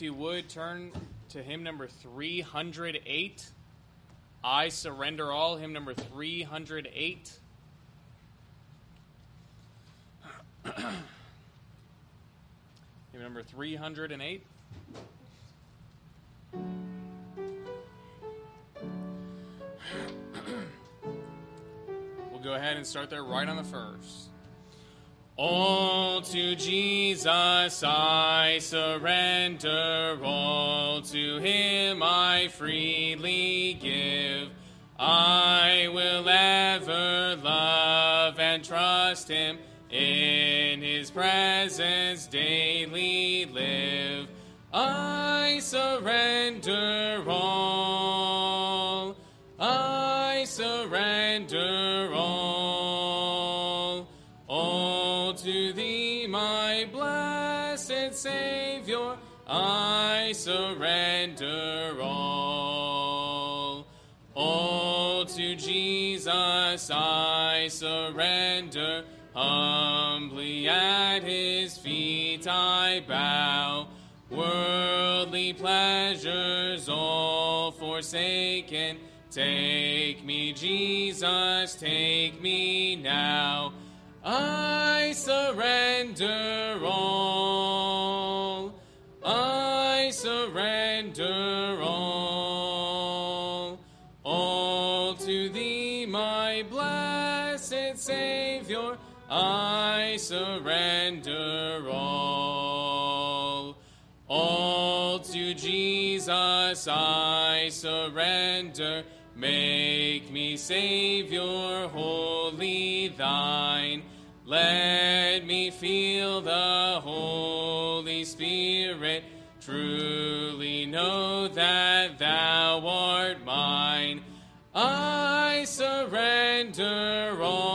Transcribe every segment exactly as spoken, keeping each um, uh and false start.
if you would, turn to hymn number three hundred eight. I Surrender All, hymn number three hundred eight. Hymn number three hundred eight. We'll go ahead and start there right on the first. All to Jesus I surrender, all to him I freely give. I will ever love and trust him, in his presence daily live. I surrender all, I surrender all, all to thee, my blessed Savior, I surrender all. All to Jesus I surrender, humbly at his feet I bow. Worldly pleasures all forsaken, take me, Jesus, take me now. I surrender all, I surrender all, all to thee, my blessed Savior, I surrender all. All to Jesus I surrender, make me, Savior, wholly thine. Let me feel the Holy Spirit, truly know that thou art mine. I surrender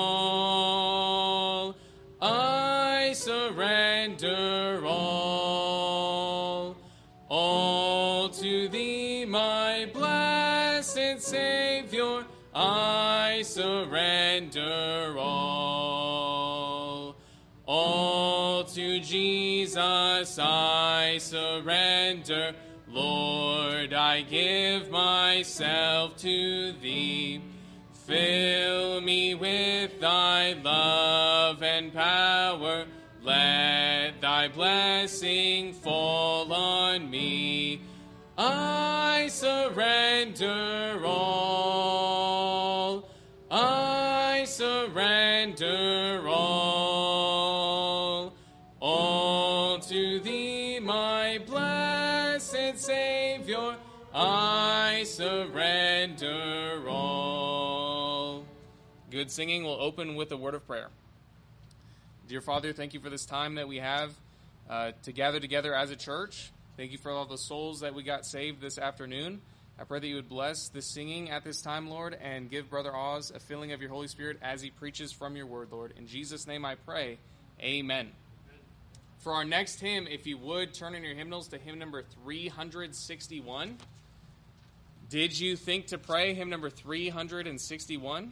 all, I surrender all, all to thee, my blessed Savior, I surrender all. All to Jesus I surrender, Lord, I give myself to thee. Fill me with thy love and power, let thy blessing fall on me. I surrender all, I surrender all, all to thee, my blessed Savior, I surrender all. Good singing. We'll open with a word of prayer. Dear Father, thank you for this time that we have uh, to gather together as a church. Thank you for all the souls that we got saved this afternoon. I pray that you would bless this singing at this time, Lord, and give Brother Oz a filling of your Holy Spirit as he preaches from your word, Lord. In Jesus' name I pray, amen. For our next hymn, if you would, turn in your hymnals to hymn number three hundred sixty-one. Did you think to pray? Hymn number three hundred sixty-one.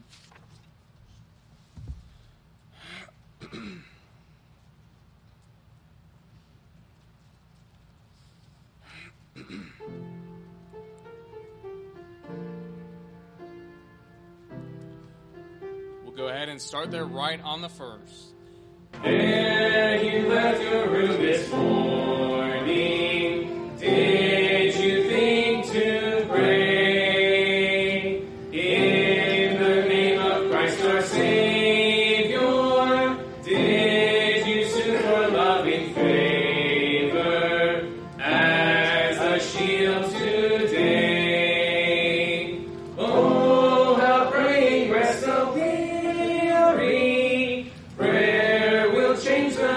We'll go ahead and start there right on the first. Ere you left your room this morning, did you think to pray in the name of Christ our Savior? Did you sue for loving favor as a shield today? Oh, how praying rests so weary, prayer will change the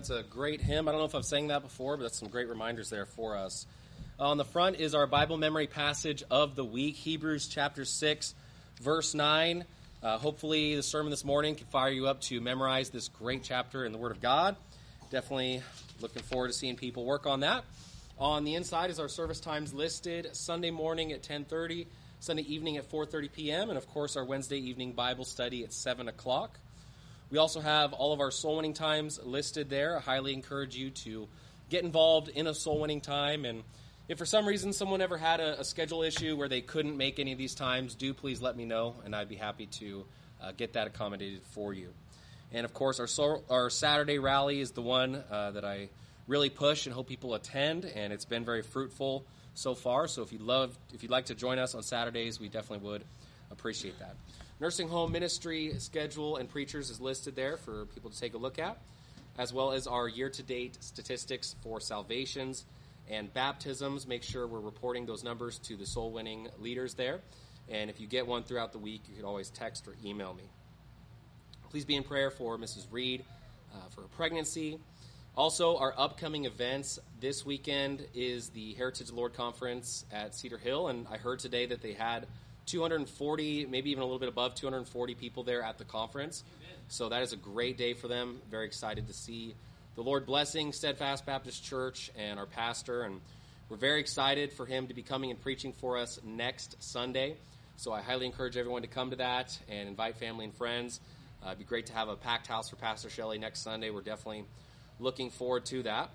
That's a great hymn. I don't know if I've sang that before, but that's some great reminders there for us. On the front is our Bible memory passage of the week, Hebrews chapter six, verse nine. Uh, hopefully the sermon this morning can fire you up to memorize this great chapter in the Word of God. Definitely looking forward to seeing people work on that. On the inside is our service times listed: Sunday morning at ten thirty, Sunday evening at four thirty p.m., and of course our Wednesday evening Bible study at seven o'clock. We also have all of our soul winning times listed there. I highly encourage you to get involved in a soul winning time, and if for some reason someone ever had a, a schedule issue where they couldn't make any of these times, do please let me know, and I'd be happy to uh, get that accommodated for you. And of course, our so, our Saturday rally is the one uh, that I really push and hope people attend, and it's been very fruitful so far. So if you'd love, if you'd like to join us on Saturdays, we definitely would appreciate that. Nursing home ministry schedule and preachers is listed there for people to take a look at, as well as our year-to-date statistics for salvations and baptisms. Make sure we're reporting those numbers to the soul-winning leaders there. And if you get one throughout the week, you can always text or email me. Please be in prayer for Missus Reed uh, for her pregnancy. Also, our upcoming events this weekend is the Heritage of the Lord Conference at Cedar Hill, and I heard today that they had two hundred forty, maybe even a little bit above two hundred forty people there at the conference. Amen. So that is a great day for them. Very excited to see the Lord blessing Steadfast Baptist Church and our pastor, and we're very excited for him to be coming and preaching for us next Sunday. So I highly encourage everyone to come to that and invite family and friends. Uh, it'd be great to have a packed house for Pastor Shelley next Sunday. We're definitely looking forward to that.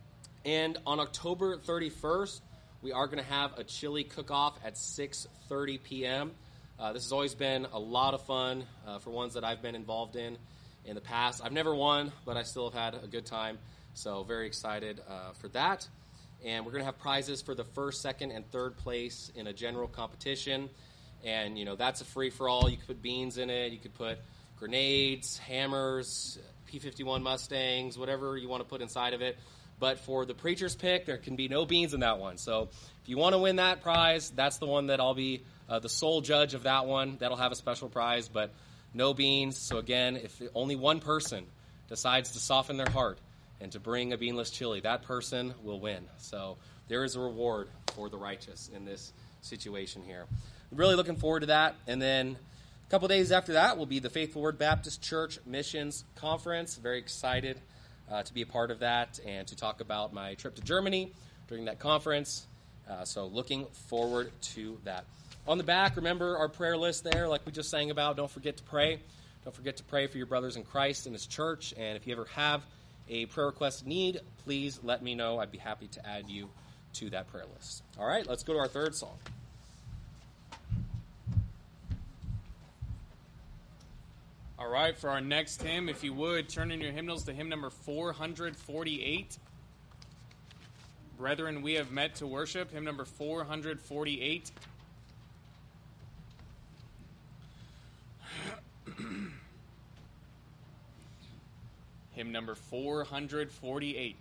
And on October thirty-first, we are going to have a chili cook-off at six thirty p.m. Uh, this has always been a lot of fun uh, for ones that I've been involved in in the past. I've never won, but I still have had a good time, so very excited uh, for that. And we're going to have prizes for the first, second, and third place in a general competition. And, you know, that's a free-for-all. You could put beans in it. You could put grenades, hammers, P fifty-one Mustangs, whatever you want to put inside of it. But for the preacher's pick, there can be no beans in that one. So if you want to win that prize, that's the one that I'll be uh, the sole judge of that one. That'll have a special prize, but no beans. So again, if only one person decides to soften their heart and to bring a beanless chili, that person will win. So there is a reward for the righteous in this situation here. Really looking forward to that. And then a couple days after that will be the Faithful Word Baptist Church Missions Conference. Very excited uh, to be a part of that and to talk about my trip to Germany during that conference. Uh, so looking forward to that. On the back, remember our prayer list there, like we just sang about. Don't forget to pray. Don't forget to pray for your brothers in Christ in His church. And if you ever have a prayer request need, please let me know. I'd be happy to add you to that prayer list. All right, let's go to our third song. All right, for our next hymn, if you would, turn in your hymnals to hymn number four hundred forty-eight. Brethren, we have met to worship, hymn number four hundred forty-eight. Hymn number four hundred forty-eight.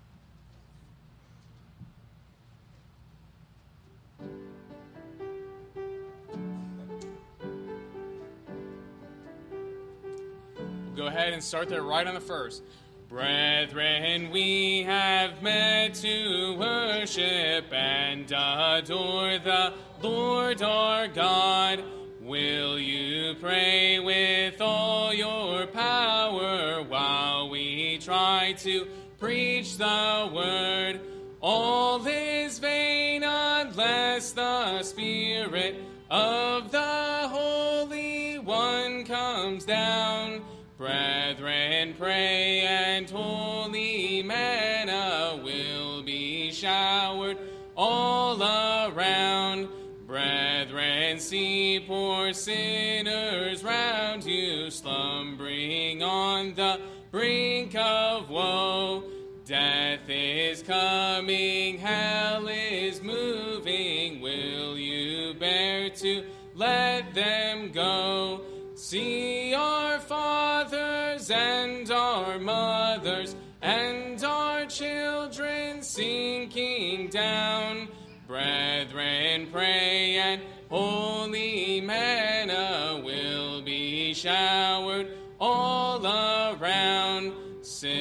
Go ahead and start there right on the first. Brethren, we have met to worship and adore the Lord our God. Will you pray with all your power while we try to preach the word? All is vain unless the Spirit of the Holy One comes down. Brethren, pray, and holy manna will be showered all around. Brethren, see poor sinners round you, slumbering on the brink of woe. Death is coming, hell is moving. Will you bear to let them go? See our fathers and our mothers and our children sinking down. Brethren, pray, and holy manna will be showered all around. Sisters,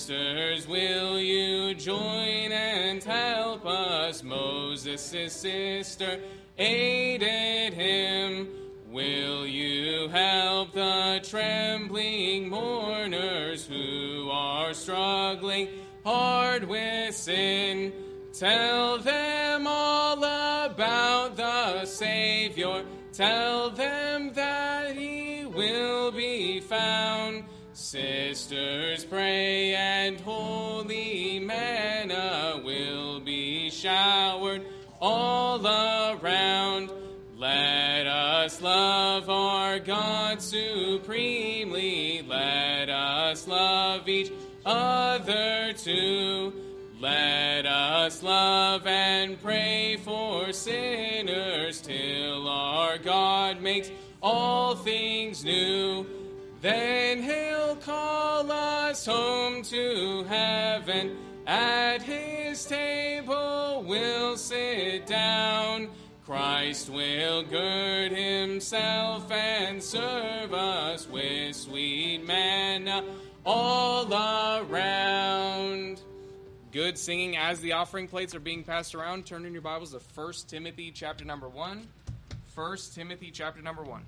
Sisters, will you join and help us? Moses' sister aided him. Will you help the trembling mourners who are struggling hard with sin? Tell them all about the Savior. Tell them that he will be found. Sisters, pray, and holy manna will be showered all around. Let us love our God supremely. Let us love each other too. Let us love and pray for sinners till our God makes all things new. Then he'll call us home to heaven. At his table we'll sit down. Christ will gird himself and serve us with sweet manna all around. Good singing as the offering plates are being passed around. Turn in your Bibles to First Timothy chapter number one. First Timothy chapter number one.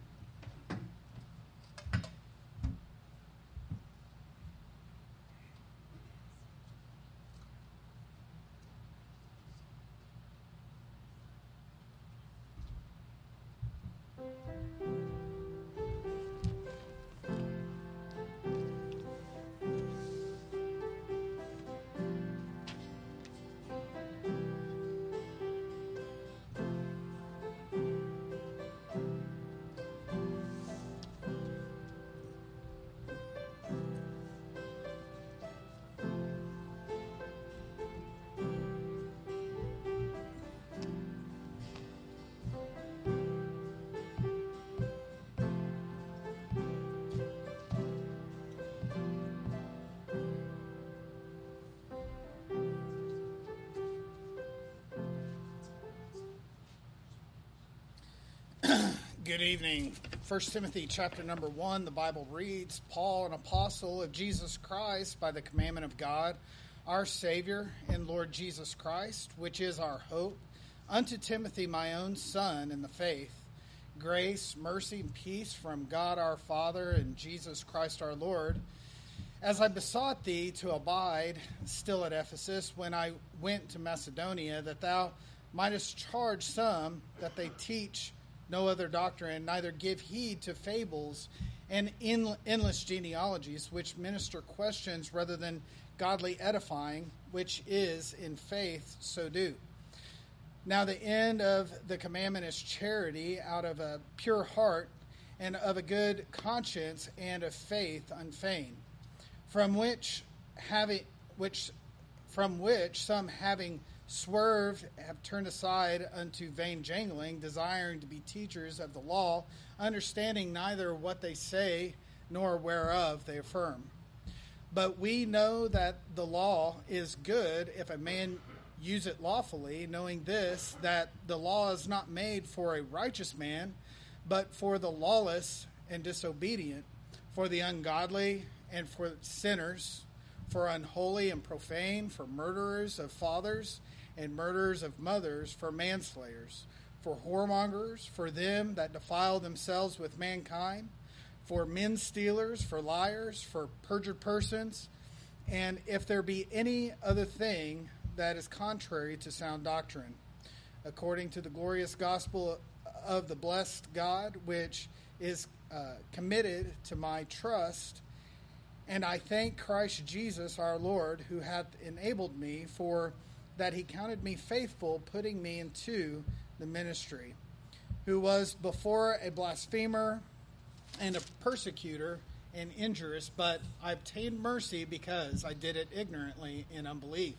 Good evening. First Timothy chapter number one, the Bible reads, Paul, an apostle of Jesus Christ, by the commandment of God, our Savior and Lord Jesus Christ, which is our hope, unto Timothy, my own son in the faith, grace, mercy, and peace from God our Father and Jesus Christ our Lord. As I besought thee to abide still at Ephesus when I went to Macedonia, that thou mightest charge some that they teach no other doctrine, neither give heed to fables and endless genealogies, which minister questions rather than godly edifying, which is in faith, so do. Now the end of the commandment is charity out of a pure heart and of a good conscience and of faith unfeigned, from which having which from which some having swerved have turned aside unto vain jangling, desiring to be teachers of the law, understanding neither what they say nor whereof they affirm. But we know that the law is good if a man use it lawfully, knowing this, that the law is not made for a righteous man, but for the lawless and disobedient, for the ungodly and for sinners, for unholy and profane, for murderers of fathers and murderers of mothers, for manslayers, for whoremongers, for them that defile themselves with mankind, for men stealers, for liars, for perjured persons, and if there be any other thing that is contrary to sound doctrine, according to the glorious gospel of the blessed God, which is uh, committed to my trust. And I thank Christ Jesus our Lord, who hath enabled me, for that he counted me faithful, putting me into the ministry, who was before a blasphemer and a persecutor and injurious, but I obtained mercy because I did it ignorantly in unbelief.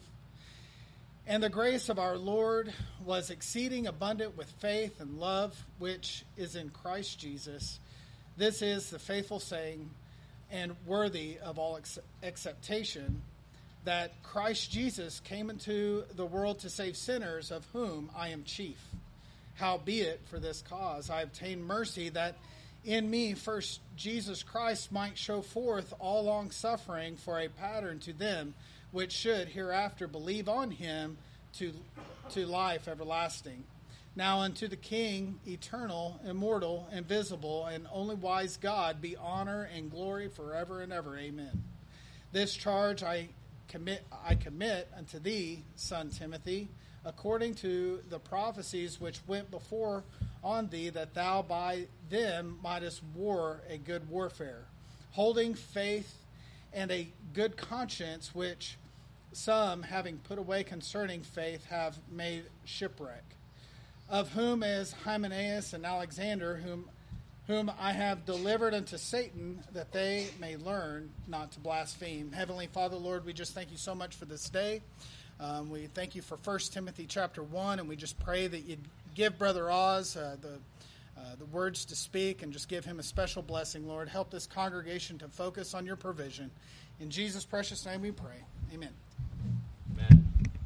And the grace of our Lord was exceeding abundant with faith and love, which is in Christ Jesus. This is the faithful saying and worthy of all ex- acceptation, that Christ Jesus came into the world to save sinners, of whom I am chief. Howbeit, for this cause I obtained mercy, that in me first Jesus Christ might show forth all long suffering for a pattern to them which should hereafter believe on him to to life everlasting. Now unto the King, eternal, immortal, invisible, and only wise God, be honor and glory forever and ever. Amen. This charge I commit I commit unto thee, son Timothy, according to the prophecies which went before on thee, that thou by them mightest war a good warfare, holding faith and a good conscience, which some, having put away concerning faith, have made shipwreck. Of whom is Hymenaeus and Alexander, whom whom I have delivered unto Satan, that they may learn not to blaspheme. Heavenly Father, Lord, we just thank you so much for this day. Um, we thank you for First Timothy chapter one, and we just pray that you'd give Brother Oz uh, the uh, the words to speak, and just give him a special blessing, Lord. Help this congregation to focus on your provision. In Jesus' precious name we pray. Amen. Amen.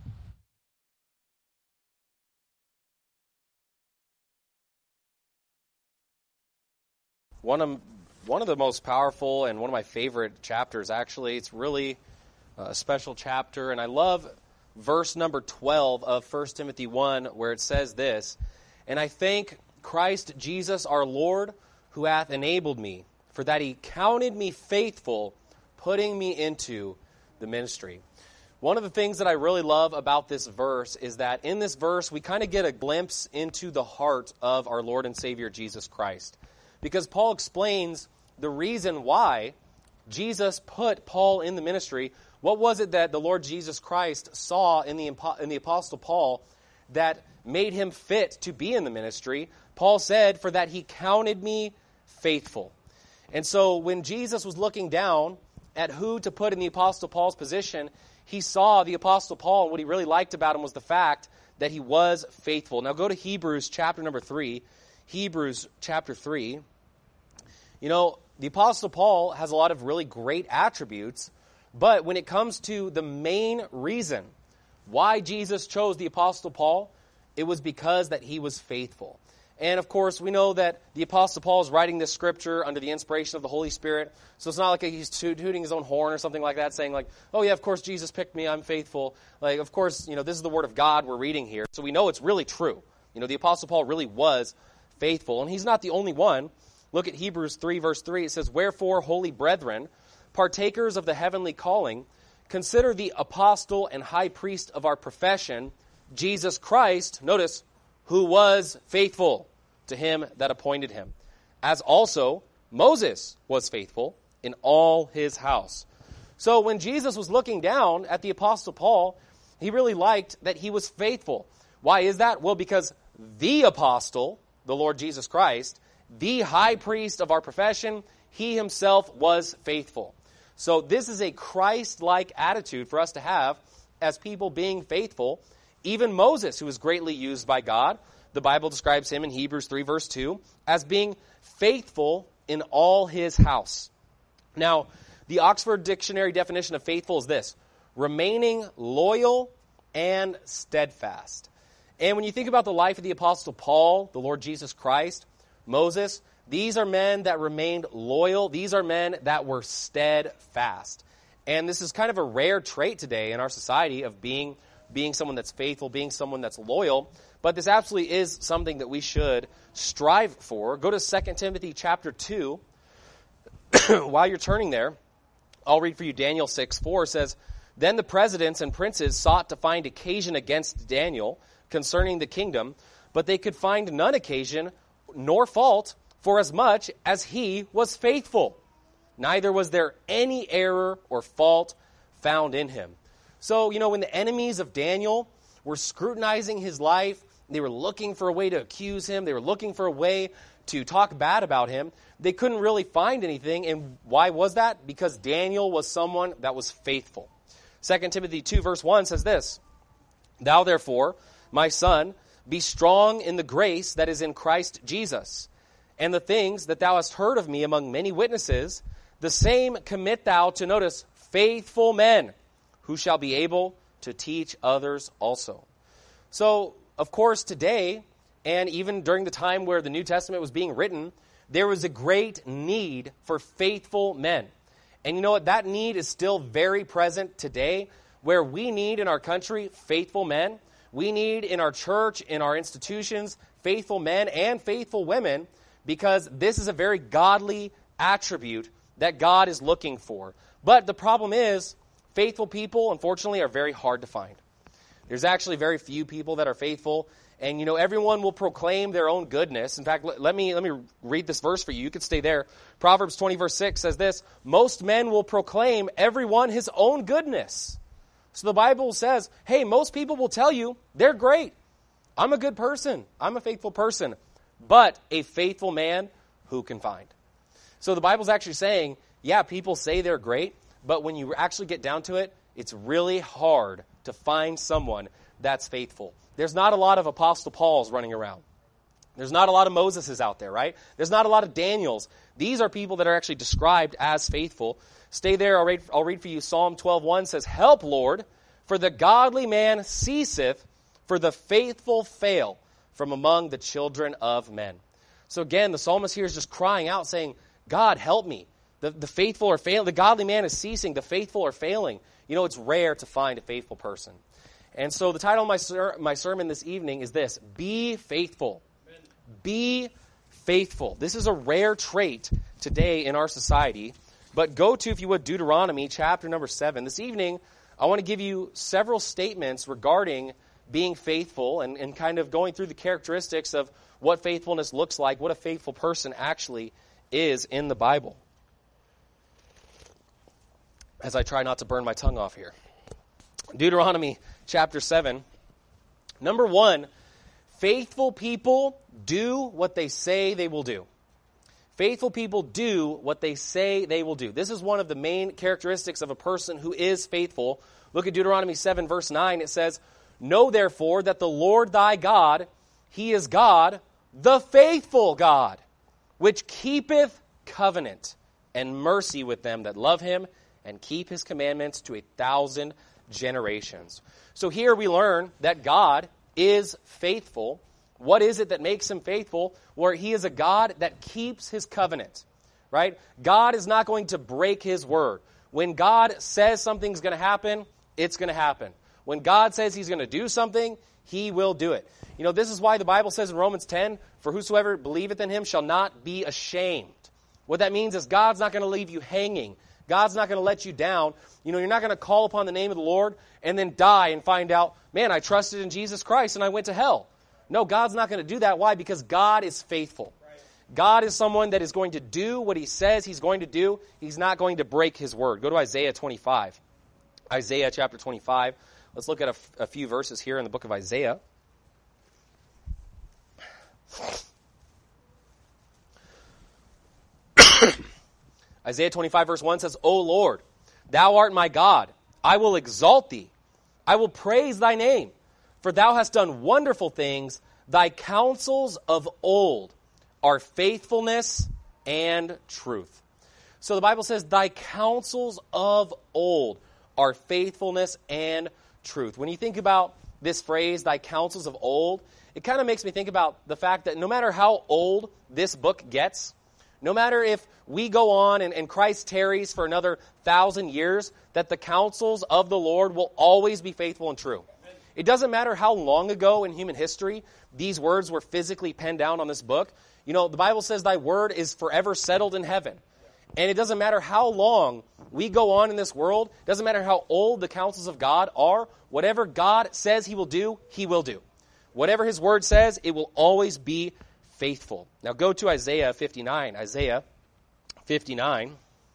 One of one of the most powerful and one of my favorite chapters, actually. It's really a special chapter, and I love verse number twelve of First Timothy one, where it says this, "And I thank Christ Jesus our Lord, who hath enabled me, for that he counted me faithful, putting me into the ministry." One of the things that I really love about this verse is that in this verse, we kind of get a glimpse into the heart of our Lord and Savior Jesus Christ. Because Paul explains the reason why Jesus put Paul in the ministry. What was it that the Lord Jesus Christ saw in the, in the Apostle Paul that made him fit to be in the ministry? Paul said, "For that he counted me faithful." And so when Jesus was looking down at who to put in the Apostle Paul's position, he saw the Apostle Paul, and what he really liked about him was the fact that he was faithful. Now go to Hebrews chapter number three. Hebrews chapter three. You know, the Apostle Paul has a lot of really great attributes, but when it comes to the main reason why Jesus chose the Apostle Paul, it was because that he was faithful. And of course, we know that the Apostle Paul is writing this scripture under the inspiration of the Holy Spirit. So it's not like he's tooting his own horn or something like that, saying like, "Oh yeah, of course Jesus picked me, I'm faithful." Like, of course, you know, this is the Word of God we're reading here. So we know it's really true. You know, the Apostle Paul really was faithful. And he's not the only one. Look at Hebrews three, verse three. It says, "Wherefore, holy brethren, partakers of the heavenly calling, consider the apostle and high priest of our profession, Jesus Christ," notice, "who was faithful to him that appointed him, as also Moses was faithful in all his house." So when Jesus was looking down at the Apostle Paul, he really liked that he was faithful. Why is that? Well, because the apostle, the Lord Jesus Christ, the high priest of our profession, he himself was faithful. So this is a Christ-like attitude for us to have as people being faithful. Even Moses, who was greatly used by God, the Bible describes him in Hebrews three, verse two, as being faithful in all his house. Now, the Oxford Dictionary definition of faithful is this: remaining loyal and steadfast. And when you think about the life of the Apostle Paul, the Lord Jesus Christ, Moses, these are men that remained loyal. These are men that were steadfast. And this is kind of a rare trait today in our society of being, being someone that's faithful, being someone that's loyal. But this absolutely is something that we should strive for. Go to Second Timothy chapter two. While you're turning there, I'll read for you Daniel six four says, "Then the presidents and princes sought to find occasion against Daniel concerning the kingdom, but they could find none occasion nor fault, for as much as he was faithful. Neither was there any error or fault found in him." So, you know, when the enemies of Daniel were scrutinizing his life, they were looking for a way to accuse him, they were looking for a way to talk bad about him, they couldn't really find anything. And why was that? Because Daniel was someone that was faithful. Second Timothy two, verse one says this, "Thou therefore, my son, be strong in the grace that is in Christ Jesus. And the things that thou hast heard of me among many witnesses, the same commit thou to," notice, "faithful men, who shall be able to teach others also." So, of course, today, and even during the time where the New Testament was being written, there was a great need for faithful men. And you know what? That need is still very present today, where we need in our country faithful men. We need in our church, in our institutions, faithful men and faithful women, because this is a very godly attribute that God is looking for. But the problem is, faithful people, unfortunately, are very hard to find. There's actually very few people that are faithful. And, you know, everyone will proclaim their own goodness. In fact, let, let me let me read this verse for you. You could stay there. Proverbs twenty, verse six says this: most men will proclaim everyone his own goodness. So the Bible says, hey, most people will tell you they're great. I'm a good person. I'm a faithful person. But a faithful man, who can find? So the Bible's actually saying, yeah, people say they're great, but when you actually get down to it, it's really hard to find someone that's faithful. There's not a lot of Apostle Pauls running around. There's not a lot of Moseses out there, right? There's not a lot of Daniels. These are people that are actually described as faithful. Stay there. I'll read, I'll read for you. Psalm twelve one says, help, Lord, for the godly man ceaseth, for the faithful fail from among the children of men. So again, the psalmist here is just crying out, saying, God, help me. The, the faithful are failing. The godly man is ceasing. The faithful are failing. You know, it's rare to find a faithful person. And so the title of my, ser- my sermon this evening is this: Be faithful. Amen. Be faithful. This is a rare trait today in our society. But go to, if you would, Deuteronomy chapter number seven. This evening, I want to give you several statements regarding being faithful and, and kind of going through the characteristics of what faithfulness looks like, what a faithful person actually is in the Bible. As I try not to burn my tongue off here. Deuteronomy chapter seven. Number one, faithful people do what they say they will do. Faithful people do what they say they will do. This is one of the main characteristics of a person who is faithful. Look at Deuteronomy seven, verse nine. It says, know therefore that the Lord thy God, he is God, the faithful God, which keepeth covenant and mercy with them that love him and keep his commandments to a thousand generations. So here we learn that God is faithful. What is it that makes him faithful? Where he is a God that keeps his covenant, right? God is not going to break his word. When God says something's going to happen, it's going to happen. When God says he's going to do something, he will do it. You know, this is why the Bible says in Romans ten, for whosoever believeth in him shall not be ashamed. What that means is God's not going to leave you hanging. God's not going to let you down. You know, you're not going to call upon the name of the Lord and then die and find out, man, I trusted in Jesus Christ and I went to hell. No, God's not going to do that. Why? Because God is faithful. God is someone that is going to do what he says he's going to do. He's not going to break his word. Go to Isaiah twenty-five. Isaiah chapter twenty-five. Let's look at a, f- a few verses here in the book of Isaiah. Isaiah twenty-five verse one says, O Lord, thou art my God. I will exalt thee. I will praise thy name. For thou hast done wonderful things. Thy counsels of old are faithfulness and truth. So the Bible says, thy counsels of old are faithfulness and truth. When you think about this phrase, thy counsels of old, it kind of makes me think about the fact that no matter how old this book gets, no matter if we go on and, and Christ tarries for another thousand years, that the counsels of the Lord will always be faithful and true. It doesn't matter how long ago in human history these words were physically penned down on this book. You know, the Bible says thy word is forever settled in heaven. And it doesn't matter how long we go on in this world. It doesn't matter how old the counsels of God are. Whatever God says he will do, he will do. Whatever his word says, it will always be faithful. Now go to Isaiah fifty-nine. Isaiah fifty-nine.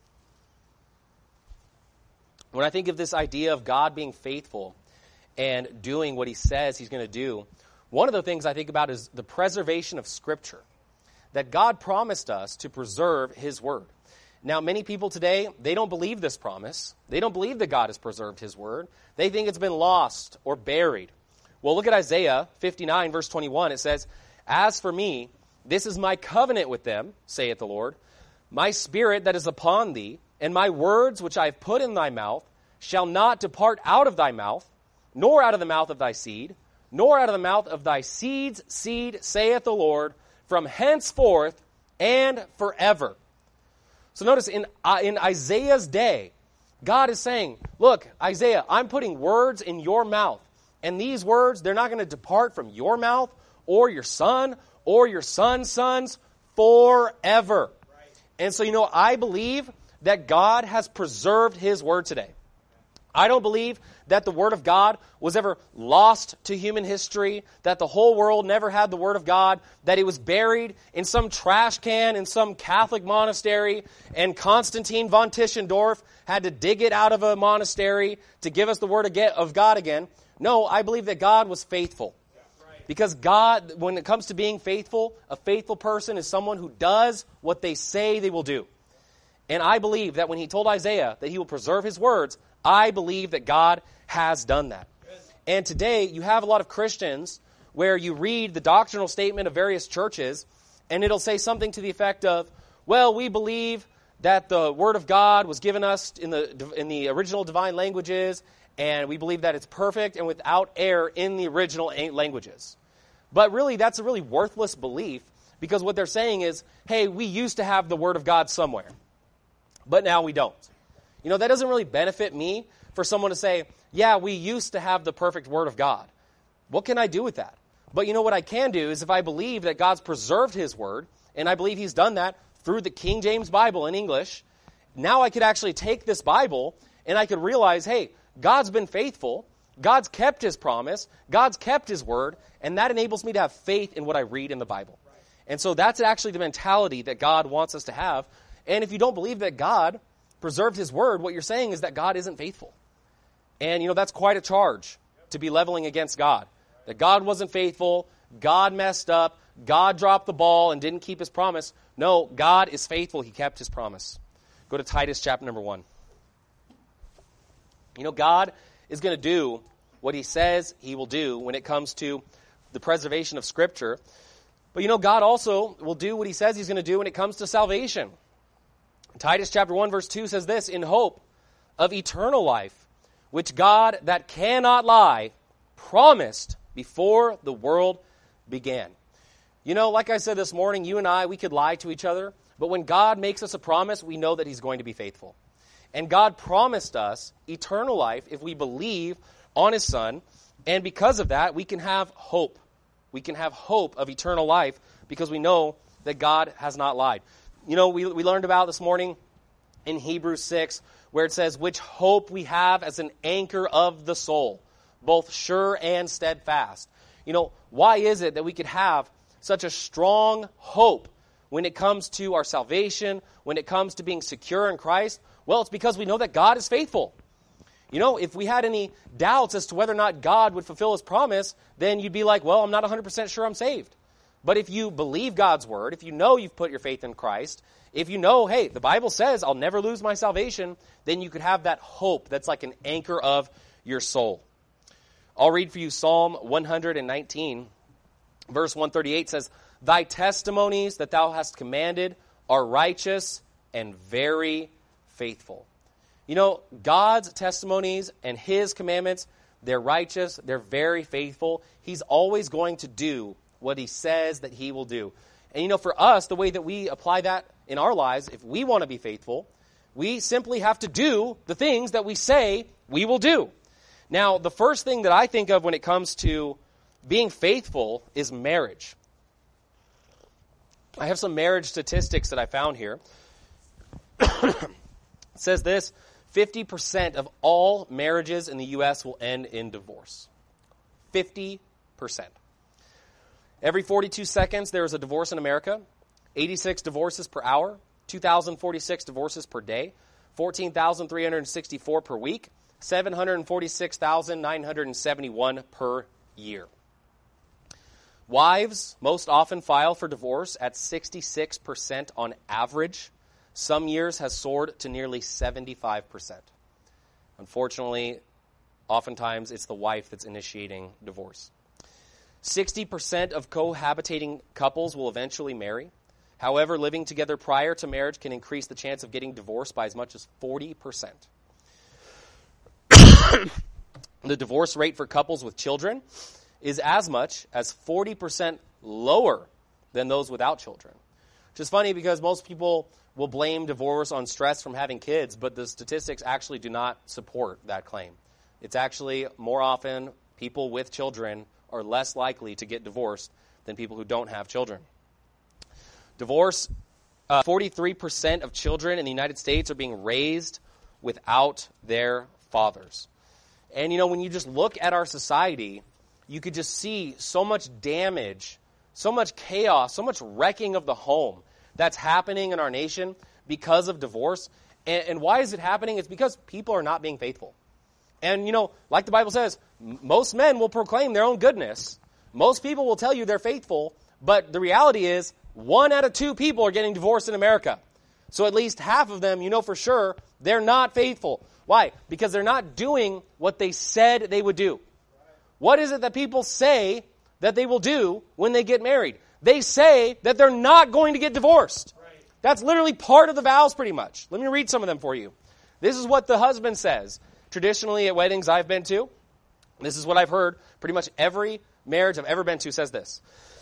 When I think of this idea of God being faithful and doing what he says he's going to do, one of the things I think about is the preservation of Scripture. That God promised us to preserve his word. Now, many people today, they don't believe this promise. They don't believe that God has preserved his word. They think it's been lost or buried. Well, look at Isaiah fifty-nine, verse twenty-one. It says, as for me, this is my covenant with them, saith the Lord. My spirit that is upon thee, and my words which I have put in thy mouth, shall not depart out of thy mouth, nor out of the mouth of thy seed, nor out of the mouth of thy seed's seed, saith the Lord, from henceforth and forever. So notice in, uh, in Isaiah's day, God is saying, look, Isaiah, I'm putting words in your mouth. And these words, they're not going to depart from your mouth or your son or your son's sons forever. Right. And so, you know, I believe that God has preserved his word today. I don't believe that the word of God was ever lost to human history, that the whole world never had the word of God, that it was buried in some trash can in some Catholic monastery, and Constantine von Tischendorf had to dig it out of a monastery to give us the word of God again. No, I believe that God was faithful. Because God, when it comes to being faithful, a faithful person is someone who does what they say they will do. And I believe that when he told Isaiah that he will preserve his words, I believe that God has done that. And today, you have a lot of Christians where you read the doctrinal statement of various churches, and it'll say something to the effect of, well, we believe that the Word of God was given us in the in the original divine languages, and we believe that it's perfect and without error in the original languages. But really, that's a really worthless belief, because what they're saying is, hey, we used to have the Word of God somewhere, but now we don't. You know, that doesn't really benefit me for someone to say, yeah, we used to have the perfect Word of God. What can I do with that? But you know what I can do is if I believe that God's preserved his Word, and I believe he's done that through the King James Bible in English, now I could actually take this Bible and I could realize, hey, God's been faithful, God's kept his promise, God's kept his word, and that enables me to have faith in what I read in the Bible. Right. And so that's actually the mentality that God wants us to have. And if you don't believe that God preserved his word, what you're saying is that God isn't faithful. And, you know, that's quite a charge to be leveling against God. That God wasn't faithful, God messed up, God dropped the ball and didn't keep his promise. No, God is faithful, he kept his promise. Go to Titus chapter number one. You know, God is going to do what he says he will do when it comes to the preservation of Scripture. But you know, God also will do what he says he's going to do when it comes to salvation. Titus chapter one verse two says this, in hope of eternal life, which God that cannot lie promised before the world began. You know, like I said this morning, you and I, we could lie to each other, but when God makes us a promise, we know that he's going to be faithful. And God promised us eternal life if we believe on his Son. And because of that, we can have hope. We can have hope of eternal life because we know that God has not lied. You know, we, we learned about this morning in Hebrews six, where it says, which hope we have as an anchor of the soul, both sure and steadfast. You know, why is it that we could have such a strong hope when it comes to our salvation, when it comes to being secure in Christ? Well, it's because we know that God is faithful. You know, if we had any doubts as to whether or not God would fulfill his promise, then you'd be like, well, I'm not one hundred percent sure I'm saved. But if you believe God's word, if you know you've put your faith in Christ, if you know, hey, the Bible says I'll never lose my salvation, then you could have that hope that's like an anchor of your soul. I'll read for you Psalm one nineteen, verse one thirty-eight says, thy testimonies that thou hast commanded are righteous and very faithful. You know, God's testimonies and his commandments, they're righteous, they're very faithful. He's always going to do what he says that he will do. And you know, for us, the way that we apply that in our lives, if we want to be faithful, we simply have to do the things that we say we will do. Now, the first thing that I think of when it comes to being faithful is marriage. I have some marriage statistics that I found here. It says this, fifty percent of all marriages in the U S will end in divorce. fifty percent. Every forty-two seconds, there is a divorce in America. eighty-six divorces per hour. two thousand forty-six divorces per day. fourteen thousand three hundred sixty-four per week. seven hundred forty-six thousand nine hundred seventy-one per year. Wives most often file for divorce at sixty-six percent on average. Some years has soared to nearly seventy-five percent. Unfortunately, oftentimes it's the wife that's initiating divorce. sixty percent of cohabitating couples will eventually marry. However, living together prior to marriage can increase the chance of getting divorced by as much as forty percent. The divorce rate for couples with children is as much as forty percent lower than those without children. Which is funny because most people will blame divorce on stress from having kids, but the statistics actually do not support that claim. It's actually more often people with children are less likely to get divorced than people who don't have children. Divorce, uh, forty-three percent of children in the United States are being raised without their fathers. And, you know, when you just look at our society, you could just see so much damage, so much chaos, so much wrecking of the home that's happening in our nation because of divorce. And, and why is it happening? It's because people are not being faithful. And, you know, like the Bible says, m- most men will proclaim their own goodness. Most people will tell you they're faithful, but the reality is one out of two people are getting divorced in America. So at least half of them, you know for sure, they're not faithful. Why? Because they're not doing what they said they would do. What is it that people say that they will do when they get married? They say that they're not going to get divorced. That's literally part of the vows pretty much. Let me read some of them for you. This is what the husband says. Traditionally at weddings I've been to, this is what I've heard. Pretty much every marriage I've ever been to says this.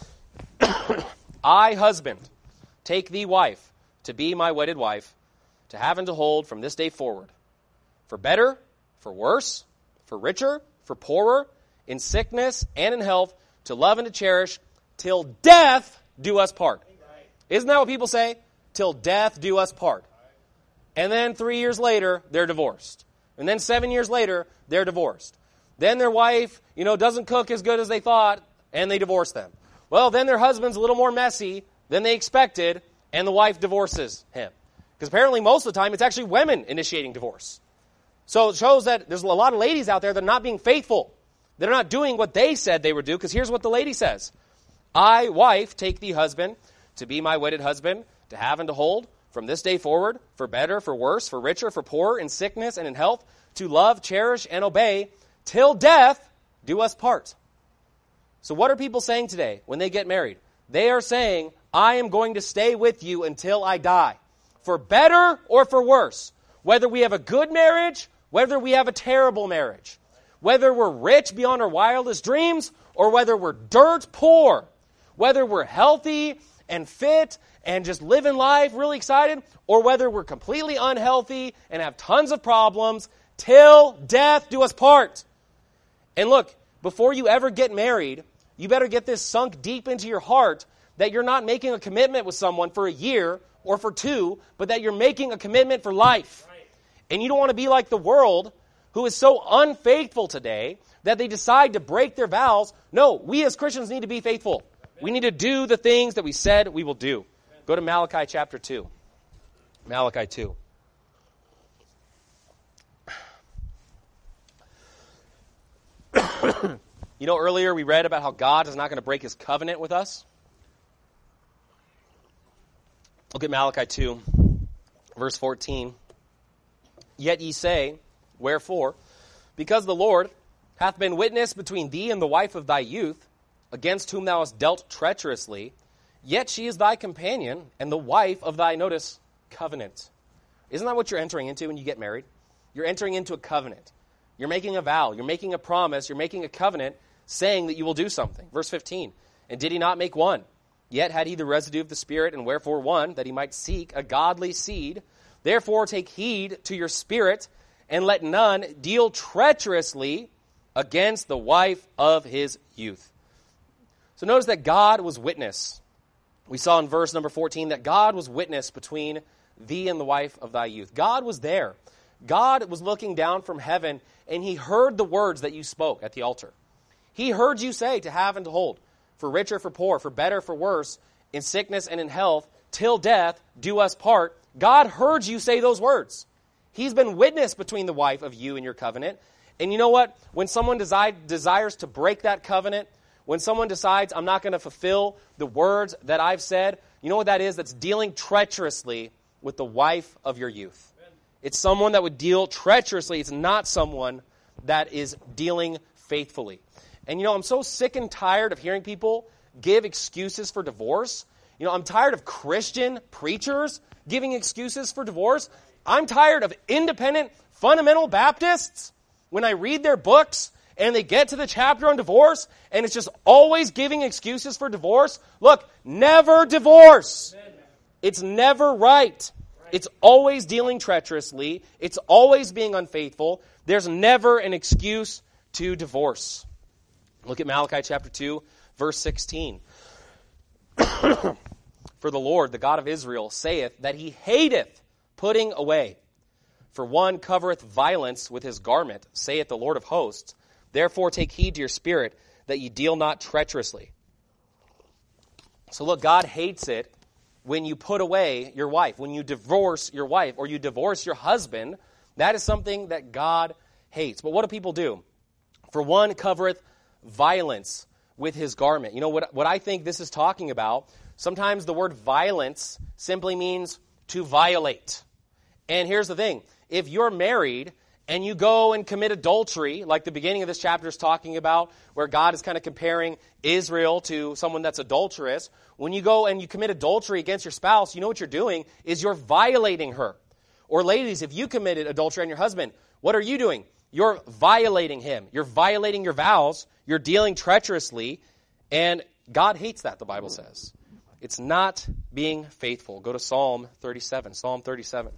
I, husband, take thee, wife, to be my wedded wife, to have and to hold from this day forward, for better, for worse, for richer, for poorer, in sickness and in health, to love and to cherish, till death do us part. Isn't that what people say? Till death do us part. And then three years later, they're divorced. And then seven years later, they're divorced. Then their wife, you know, doesn't cook as good as they thought, and they divorce them. Well, then their husband's a little more messy than they expected, and the wife divorces him. Because apparently most of the time, it's actually women initiating divorce. So it shows that there's a lot of ladies out there that are not being faithful. They're not doing what they said they would do, because here's what the lady says. I, wife, take thee, husband, to be my wedded husband, to have and to hold, from this day forward, for better, for worse, for richer, for poorer, in sickness and in health, to love, cherish, and obey, till death do us part. So what are people saying today when they get married? They are saying, I am going to stay with you until I die, for better or for worse, whether we have a good marriage, whether we have a terrible marriage, whether we're rich beyond our wildest dreams, or whether we're dirt poor, whether we're healthy and fit and just living life really excited, or whether we're completely unhealthy and have tons of problems, till death do us part. And look, before you ever get married, you better get this sunk deep into your heart that you're not making a commitment with someone for a year or for two, but that you're making a commitment for life. Right. And you don't want to be like the world who is so unfaithful today that they decide to break their vows. No, we as Christians need to be faithful. Amen. We need to do the things that we said we will do. Amen. Go to Malachi chapter two. Malachi two. You know, earlier we read about how God is not going to break his covenant with us. Look at Malachi two, verse fourteen. Yet ye say, wherefore? Because the Lord hath been witness between thee and the wife of thy youth, against whom thou hast dealt treacherously, yet she is thy companion and the wife of thy, notice, covenant. Isn't that what you're entering into when you get married? You're entering into a covenant. You're making a vow. You're making a promise. You're making a covenant saying that you will do something. Verse fifteen, and did he not make one? Yet had he the residue of the Spirit, and wherefore one, that he might seek a godly seed. Therefore take heed to your spirit, and let none deal treacherously against the wife of his youth. So notice that God was witness. We saw in verse number fourteen that God was witness between thee and the wife of thy youth. God was there. God was looking down from heaven, and he heard the words that you spoke at the altar. He heard you say to have and to hold, for richer, for poor, for better, for worse, in sickness and in health, till death do us part. God heard you say those words. He's been witness between the wife of you and your covenant. And you know what? When someone desi- desires to break that covenant, when someone decides, I'm not going to fulfill the words that I've said, you know what that is? That's dealing treacherously with the wife of your youth. It's someone that would deal treacherously. It's not someone that is dealing faithfully. And you know, I'm so sick and tired of hearing people give excuses for divorce. You know, I'm tired of Christian preachers giving excuses for divorce. I'm tired of independent fundamental Baptists when I read their books and they get to the chapter on divorce and it's just always giving excuses for divorce. Look, never divorce. It's never right. It's always dealing treacherously. It's always being unfaithful. There's never an excuse to divorce. Look at Malachi chapter two, verse sixteen. For the Lord, the God of Israel, saith that he hateth putting away. For one covereth violence with his garment, saith the Lord of hosts. Therefore take heed to your spirit, that ye deal not treacherously. So look, God hates it when you put away your wife, when you divorce your wife, or you divorce your husband. That is something that God hates. But what do people do? For one covereth violence with his garment. You know what, what I think this is talking about? Sometimes the word violence simply means to violate. And here's the thing. If you're married and you go and commit adultery, like the beginning of this chapter is talking about, where God is kind of comparing Israel to someone that's adulterous, when you go and you commit adultery against your spouse, you know what you're doing is you're violating her. Or ladies, if you committed adultery on your husband, what are you doing? You're violating him. You're violating your vows. You're dealing treacherously. And God hates that, the Bible says. It's not being faithful. Go to Psalm thirty-seven. Psalm thirty-seven.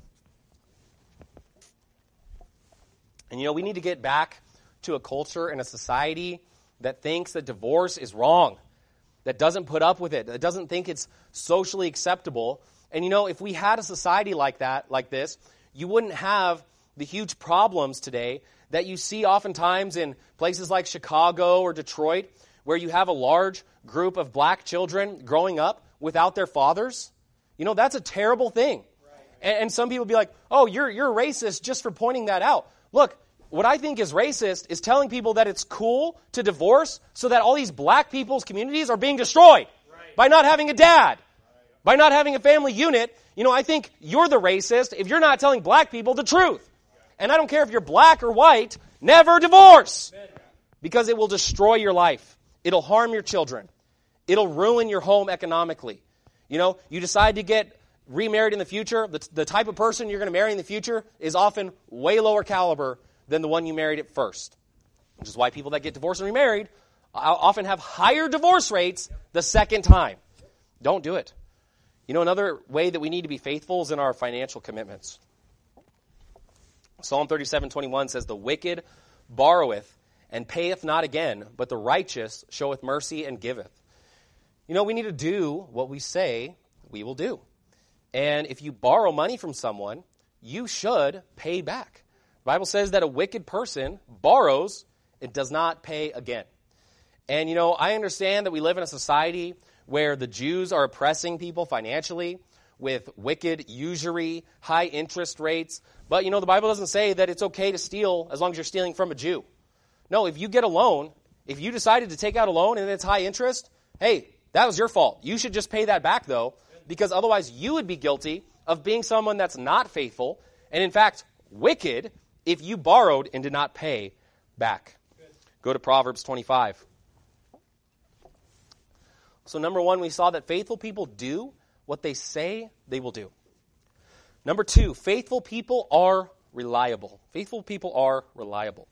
And you know, we need to get back to a culture and a society that thinks that divorce is wrong, that doesn't put up with it, that doesn't think it's socially acceptable. And you know, if we had a society like that, like this, you wouldn't have the huge problems today that you see oftentimes in places like Chicago or Detroit, where you have a large group of black children growing up without their fathers. You know, that's a terrible thing. Right. And, and some people be like, oh, you're you're racist just for pointing that out. Look, what I think is racist is telling people that it's cool to divorce so that all these black people's communities are being destroyed right. by not having a dad, right. by not having a family unit. You know, I think you're the racist if you're not telling black people the truth. And I don't care if you're black or white, never divorce. Because it will destroy your life. It'll harm your children. It'll ruin your home economically. You know, you decide to get remarried in the future, the, the type of person you're going to marry in the future is often way lower caliber than the one you married at first. Which is why people that get divorced and remarried often have higher divorce rates the second time. Don't do it. You know, another way that we need to be faithful is in our financial commitments. Psalm thirty-seven twenty-one says, the wicked borroweth and payeth not again, but the righteous showeth mercy and giveth. You know, we need to do what we say we will do. And if you borrow money from someone, you should pay back. The Bible says that a wicked person borrows, it does not pay again. And, you know, I understand that we live in a society where the Jews are oppressing people financially with wicked usury, high interest rates. But, you know, the Bible doesn't say that it's okay to steal as long as you're stealing from a Jew. No, if you get a loan, if you decided to take out a loan and it's high interest, hey, that was your fault. You should just pay that back, though, because otherwise you would be guilty of being someone that's not faithful and, in fact, wicked if you borrowed and did not pay back. Go to Proverbs twenty-five. So, number one, we saw that faithful people do what they say they will do. Number two, faithful people are reliable. Faithful people are reliable.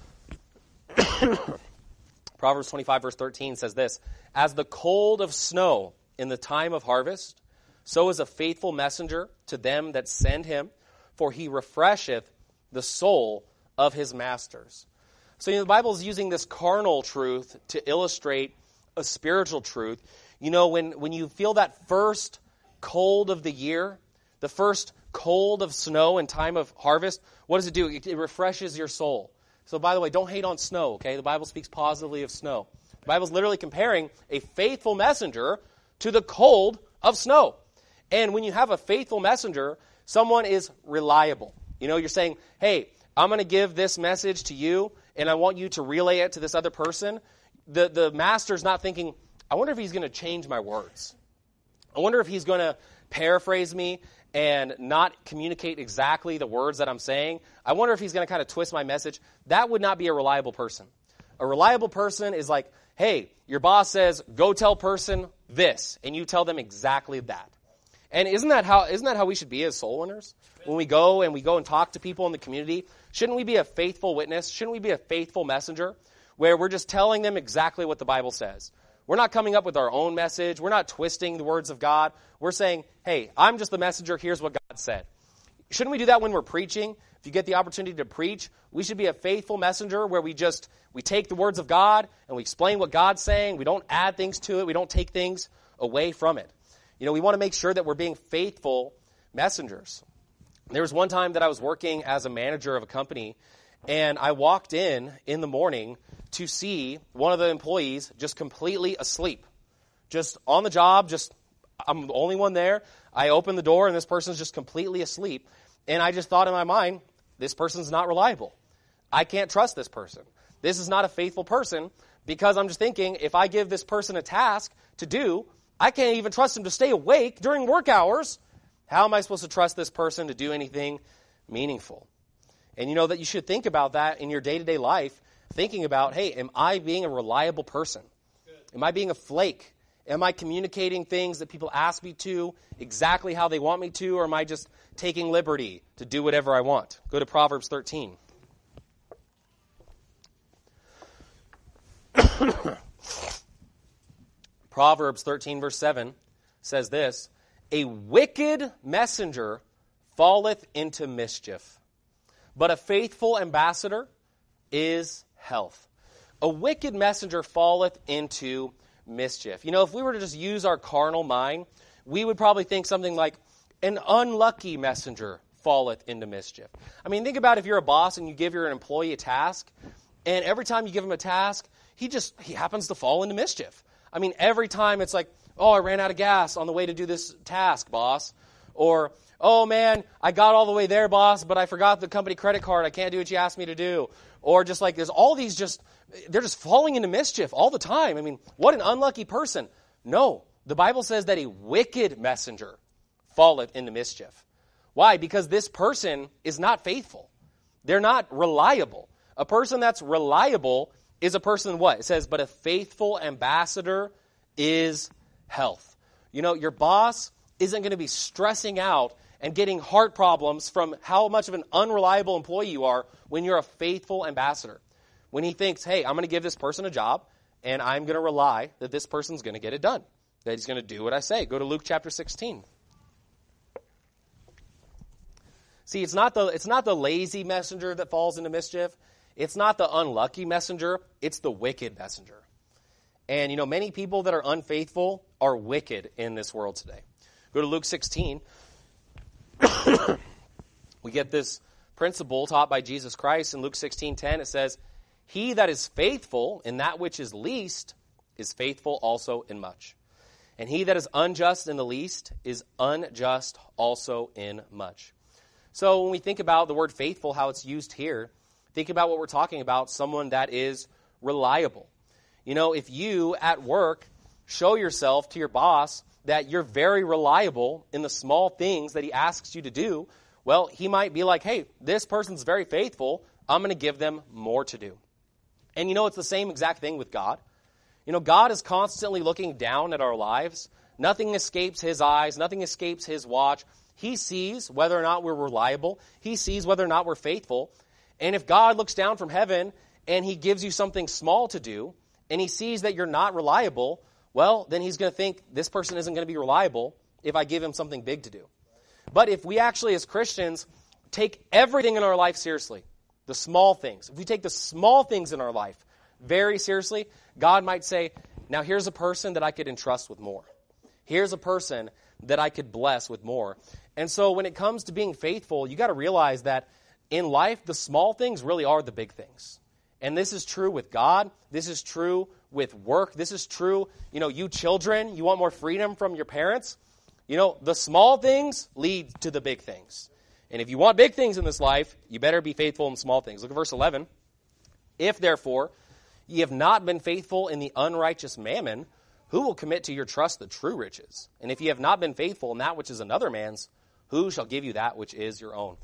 Proverbs twenty-five, verse thirteen says this, as the cold of snow in the time of harvest, so is a faithful messenger to them that send him, for he refresheth the soul of his masters. So, you know, the Bible is using this carnal truth to illustrate a spiritual truth. You know, when, when you feel that first cold of the year, the first cold of snow in time of harvest, what does it do? It, it refreshes your soul. So, by the way, don't hate on snow, okay? The Bible speaks positively of snow. The Bible's literally comparing a faithful messenger to the cold of snow. And when you have a faithful messenger, someone is reliable. You know, you're saying, hey, I'm going to give this message to you, and I want you to relay it to this other person. The, the master's not thinking, I wonder if he's going to change my words. I wonder if he's going to paraphrase me and not communicate exactly the words that I'm saying. I wonder if he's going to kind of twist my message. That would not be a reliable person. A reliable person is like, hey, your boss says, go tell person this, and you tell them exactly that. And isn't that how isn't that how we should be as soul winners? When we go and we go and talk to people in the community, shouldn't we be a faithful witness? Shouldn't we be a faithful messenger where we're just telling them exactly what the Bible says? We're not coming up with our own message. We're not twisting the words of God. We're saying, hey, I'm just the messenger. Here's what God said. Shouldn't we do that when we're preaching? If you get the opportunity to preach, we should be a faithful messenger where we just, we take the words of God and we explain what God's saying. We don't add things to it. We don't take things away from it. You know, we want to make sure that we're being faithful messengers. There was one time that I was working as a manager of a company, and I walked in in the morning to see one of the employees just completely asleep. Just on the job, just, I'm the only one there. I open the door, and this person's just completely asleep. And I just thought in my mind, this person's not reliable. I can't trust this person. This is not a faithful person, because I'm just thinking, if I give this person a task to do, I can't even trust him to stay awake during work hours. How am I supposed to trust this person to do anything meaningful? And you know that you should think about that in your day-to-day life, thinking about, hey, am I being a reliable person? Am I being a flake? Am I communicating things that people ask me to exactly how they want me to, or am I just taking liberty to do whatever I want? Go to Proverbs thirteen. Proverbs thirteen, verse seven says this, a wicked messenger falleth into mischief, but a faithful ambassador is health. A wicked messenger falleth into mischief. You know, if we were to just use our carnal mind, we would probably think something like, an unlucky messenger falleth into mischief. I mean, think about if you're a boss and you give your employee a task, and every time you give him a task, he just, he happens to fall into mischief. I mean, every time it's like, oh, I ran out of gas on the way to do this task, boss. Or, oh man, I got all the way there, boss, but I forgot the company credit card. I can't do what you asked me to do. Or just like, there's all these just, they're just falling into mischief all the time. I mean, what an unlucky person. No, the Bible says that a wicked messenger falleth into mischief. Why? Because this person is not faithful. They're not reliable. A person that's reliable is a person what? It says, but a faithful ambassador is health. You know, your boss isn't going to be stressing out and getting heart problems from how much of an unreliable employee you are when you're a faithful ambassador. When he thinks, hey, I'm going to give this person a job, and I'm going to rely that this person's going to get it done, that he's going to do what I say. Go to Luke chapter sixteen. See, it's not the it's not the lazy messenger that falls into mischief. It's not the unlucky messenger. It's the wicked messenger. And, you know, many people that are unfaithful are wicked in this world today. Go to Luke sixteen. We get this principle taught by Jesus Christ in Luke sixteen ten. It says, he that is faithful in that which is least is faithful also in much. And he that is unjust in the least is unjust also in much. So when we think about the word faithful, how it's used here, think about what we're talking about, someone that is reliable. You know, if you at work show yourself to your boss that you're very reliable in the small things that he asks you to do, well, he might be like, hey, this person's very faithful. I'm going to give them more to do. And you know, it's the same exact thing with God. You know, God is constantly looking down at our lives. Nothing escapes his eyes. Nothing escapes his watch. He sees whether or not we're reliable. He sees whether or not we're faithful. And if God looks down from heaven and he gives you something small to do, and he sees that you're not reliable, well, then he's going to think this person isn't going to be reliable if I give him something big to do. But if we actually, as Christians, take everything in our life seriously, the small things, if we take the small things in our life very seriously, God might say, now here's a person that I could entrust with more. Here's a person that I could bless with more. And so when it comes to being faithful, you got to realize that in life, the small things really are the big things. And this is true with God. This is true with work. This is true, you know, you children, you want more freedom from your parents. You know, the small things lead to the big things. And if you want big things in this life, you better be faithful in small things. Look at verse eleven. If, therefore, ye have not been faithful in the unrighteous mammon, who will commit to your trust the true riches? And if ye have not been faithful in that which is another man's, who shall give you that which is your own?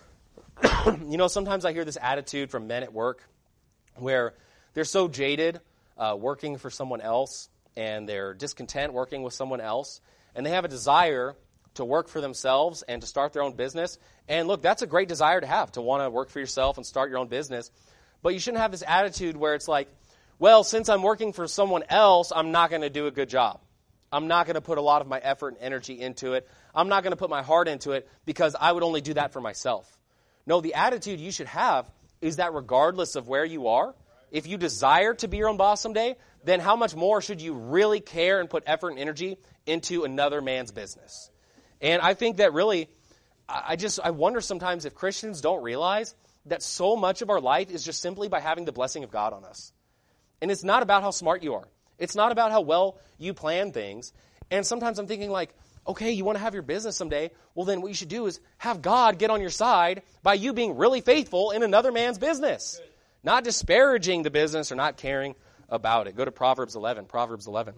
You know, sometimes I hear this attitude from men at work where they're so jaded uh, working for someone else, and they're discontent working with someone else, and they have a desire to work for themselves and to start their own business. And look, that's a great desire to have, to want to work for yourself and start your own business. But you shouldn't have this attitude where it's like, well, since I'm working for someone else, I'm not going to do a good job. I'm not going to put a lot of my effort and energy into it. I'm not going to put my heart into it because I would only do that for myself. No, the attitude you should have is that regardless of where you are, if you desire to be your own boss someday, then how much more should you really care and put effort and energy into another man's business? And I think that really, I just, I wonder sometimes if Christians don't realize that so much of our life is just simply by having the blessing of God on us. And it's not about how smart you are. It's not about how well you plan things. And sometimes I'm thinking like, okay, you want to have your business someday? Well, then what you should do is have God get on your side by you being really faithful in another man's business. Good. Not disparaging the business or not caring about it. Go to Proverbs eleven. Proverbs eleven.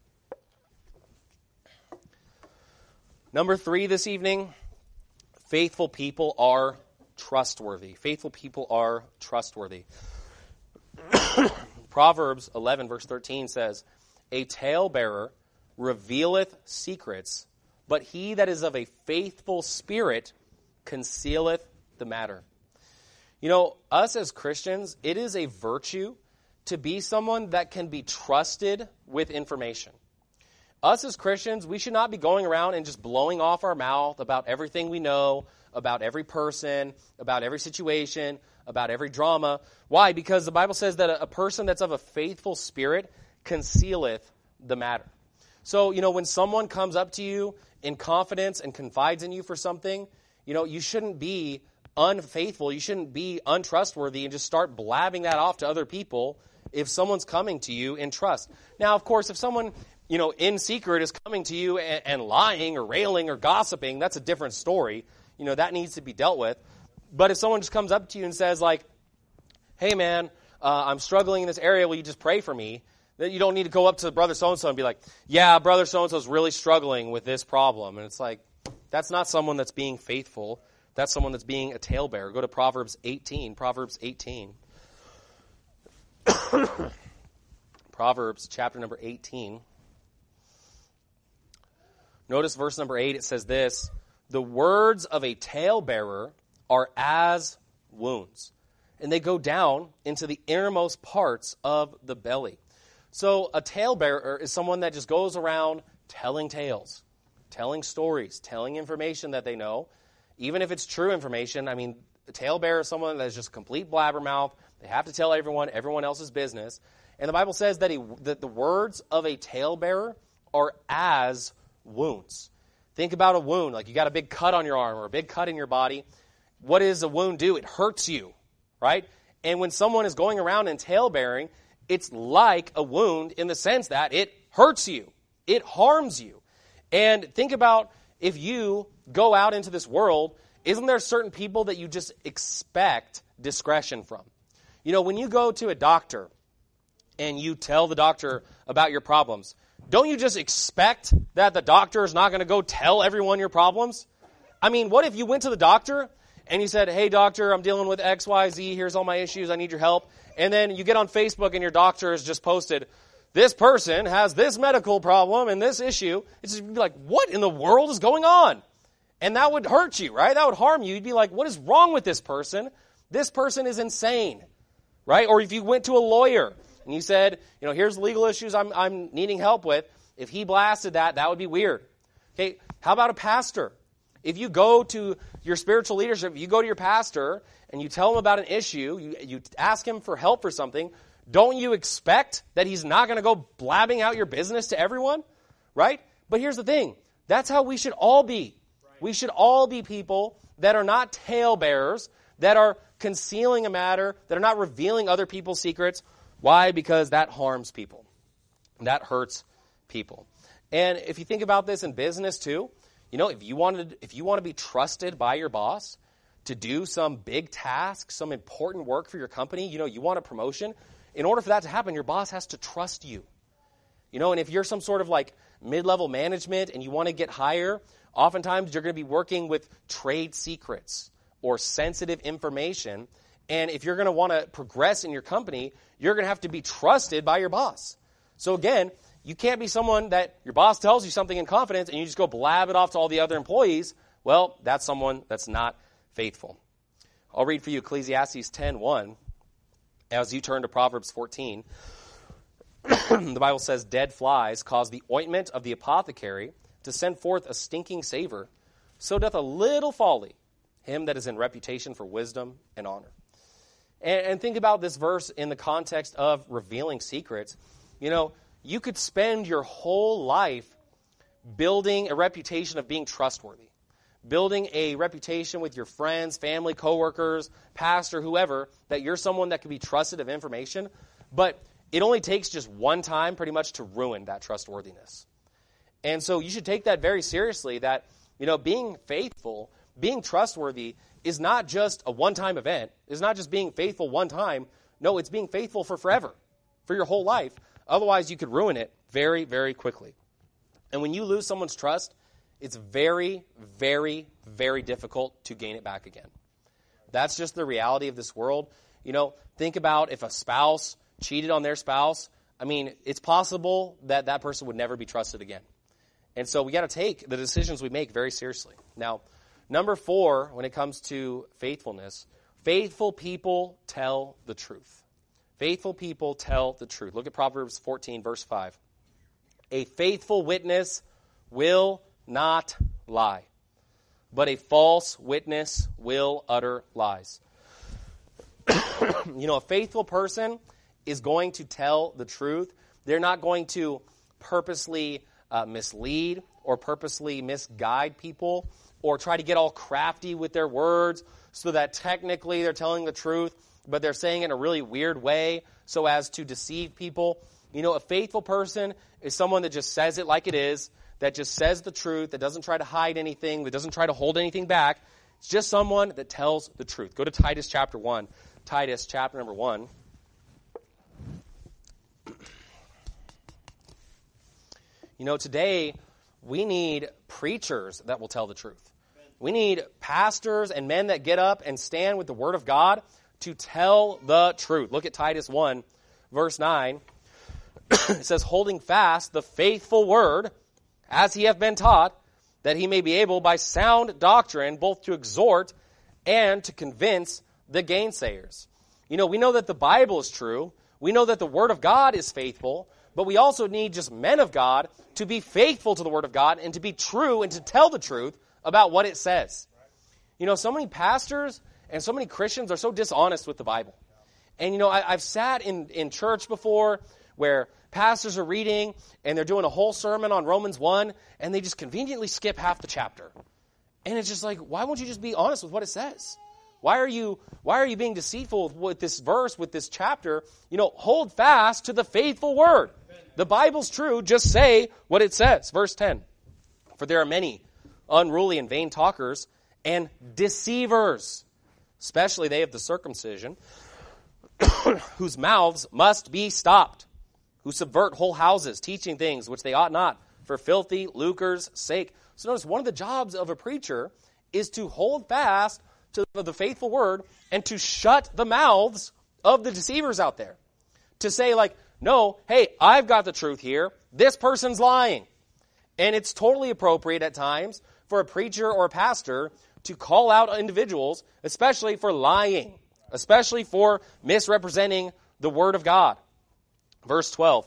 Number three this evening, faithful people are trustworthy. Faithful people are trustworthy. Proverbs eleven, verse thirteen says, a talebearer revealeth secrets, but he that is of a faithful spirit concealeth the matter. You know, us as Christians, it is a virtue to be someone that can be trusted with information. Us as Christians, we should not be going around and just blowing off our mouth about everything we know, about every person, about every situation, about every drama. Why? Because the Bible says that a person that's of a faithful spirit concealeth the matter. So, you know, when someone comes up to you in confidence and confides in you for something, you know, you shouldn't be unfaithful. You shouldn't be untrustworthy and just start blabbing that off to other people if someone's coming to you in trust. Now, of course, if someone, you know, in secret is coming to you and, and lying or railing or gossiping, that's a different story. You know, that needs to be dealt with. But if someone just comes up to you and says like, hey man, uh, I'm struggling in this area, will you just pray for me? Then you don't need to go up to brother so-and-so and be like, yeah, brother so-and-so is really struggling with this problem. And it's like, that's not someone that's being faithful. That's someone that's being a talebearer. Go to Proverbs eighteen. Proverbs eighteen. Proverbs chapter number eighteen. Notice verse number eight. It says this, the words of a talebearer are as wounds, and they go down into the innermost parts of the belly. So a talebearer is someone that just goes around telling tales, telling stories, telling information that they know. Even if it's true information, I mean, a talebearer is someone that is just a complete blabbermouth. They have to tell everyone, everyone else's business. And the Bible says that, he, that the words of a talebearer are as wounds. Think about a wound, like you got a big cut on your arm or a big cut in your body. What does a wound do? It hurts you, right? And when someone is going around in talebearing, it's like a wound in the sense that it hurts you. It harms you. And think about if you go out into this world, isn't there certain people that you just expect discretion from? You know, when you go to a doctor and you tell the doctor about your problems, don't you just expect that the doctor is not going to go tell everyone your problems? I mean, what if you went to the doctor and you said, hey, doctor, I'm dealing with X, Y, Z. Here's all my issues. I need your help. And then you get on Facebook and your doctor has just posted, this person has this medical problem and this issue. It's just be like, what in the world is going on? And that would hurt you, right? That would harm you. You'd be like, what is wrong with this person? This person is insane, right? Or if you went to a lawyer and you said, you know, here's legal issues I'm, I'm needing help with. If he blasted that, that would be weird. Okay, how about a pastor? If you go to your spiritual leadership, you go to your pastor and you tell him about an issue, you, you ask him for help for something, don't you expect that he's not going to go blabbing out your business to everyone, right? But here's the thing. That's how we should all be. Right. We should all be people that are not talebearers, that are concealing a matter, that are not revealing other people's secrets. Why? Because that harms people. That hurts people. And if you think about this in business too, you know, if you wanted, if you want to be trusted by your boss to do some big task, some important work for your company, you know, you want a promotion, in order for that to happen, your boss has to trust you. You know, and if you're some sort of like mid-level management and you want to get higher, oftentimes you're going to be working with trade secrets or sensitive information. And if you're going to want to progress in your company, you're going to have to be trusted by your boss. So again, you can't be someone that your boss tells you something in confidence and you just go blab it off to all the other employees. Well, that's someone that's not faithful. I'll read for you Ecclesiastes ten one as you turn to Proverbs fourteen. the Bible says, dead flies cause the ointment of the apothecary to send forth a stinking savor. So doth a little folly him that is in reputation for wisdom and honor. And, and think about this verse in the context of revealing secrets. You know, you could spend your whole life building a reputation of being trustworthy, building a reputation with your friends, family, coworkers, pastor, whoever, that you're someone that can be trusted of information, but it only takes just one time pretty much to ruin that trustworthiness. And so you should take that very seriously, that, you know, being faithful, being trustworthy is not just a one-time event. It's not just being faithful one time. No, it's being faithful for forever, for your whole life. Otherwise, you could ruin it very, very quickly. And when you lose someone's trust, it's very, very, very difficult to gain it back again. That's just the reality of this world. You know, think about if a spouse cheated on their spouse. I mean, it's possible that that person would never be trusted again. And so we got to take the decisions we make very seriously. Now, number four, when it comes to faithfulness, faithful people tell the truth. Faithful people tell the truth. Look at Proverbs fourteen, verse five. A faithful witness will not lie, but a false witness will utter lies. You know, a faithful person is going to tell the truth. They're not going to purposely uh, mislead or purposely misguide people or try to get all crafty with their words so that technically they're telling the truth, but they're saying it in a really weird way so as to deceive people. You know, a faithful person is someone that just says it like it is, that just says the truth, that doesn't try to hide anything, that doesn't try to hold anything back. It's just someone that tells the truth. Go to Titus chapter one. Titus chapter number one. You know, today we need preachers that will tell the truth. We need pastors and men that get up and stand with the Word of God to tell the truth. Look at Titus one, verse nine. It says, holding fast the faithful word, as he hath been taught, that he may be able by sound doctrine both to exhort and to convince the gainsayers. You know, we know that the Bible is true. We know that the Word of God is faithful. But we also need just men of God to be faithful to the Word of God and to be true and to tell the truth about what it says. You know, so many pastors and so many Christians are so dishonest with the Bible. And, you know, I, I've sat in, in church before where pastors are reading and they're doing a whole sermon on Romans one and they just conveniently skip half the chapter. And it's just like, why won't you just be honest with what it says? Why are you why are you being deceitful with this verse, with this chapter? You know, hold fast to the faithful word. The Bible's true. Just say what it says. Verse ten. For there are many unruly and vain talkers and deceivers, especially they of the circumcision, whose mouths must be stopped, who subvert whole houses, teaching things which they ought not, for filthy lucre's sake. So notice, one of the jobs of a preacher is to hold fast to the faithful word and to shut the mouths of the deceivers out there. To say like, no, hey, I've got the truth here. This person's lying. And it's totally appropriate at times for a preacher or a pastor to call out individuals, especially for lying, especially for misrepresenting the word of God. Verse twelve.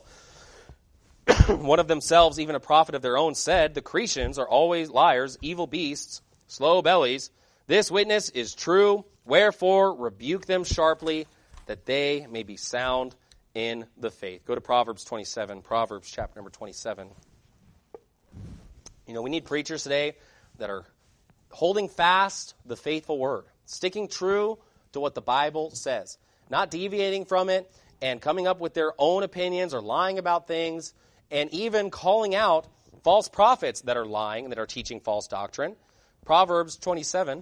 One of themselves, even a prophet of their own, said, the Cretians are always liars, evil beasts, slow bellies. This witness is true, wherefore rebuke them sharply, that they may be sound in the faith. Go to Proverbs twenty-seven, Proverbs chapter number twenty-seven. You know, we need preachers today that are holding fast the faithful word, sticking true to what the Bible says, not deviating from it and coming up with their own opinions or lying about things, and even calling out false prophets that are lying and that are teaching false doctrine. Proverbs twenty-seven,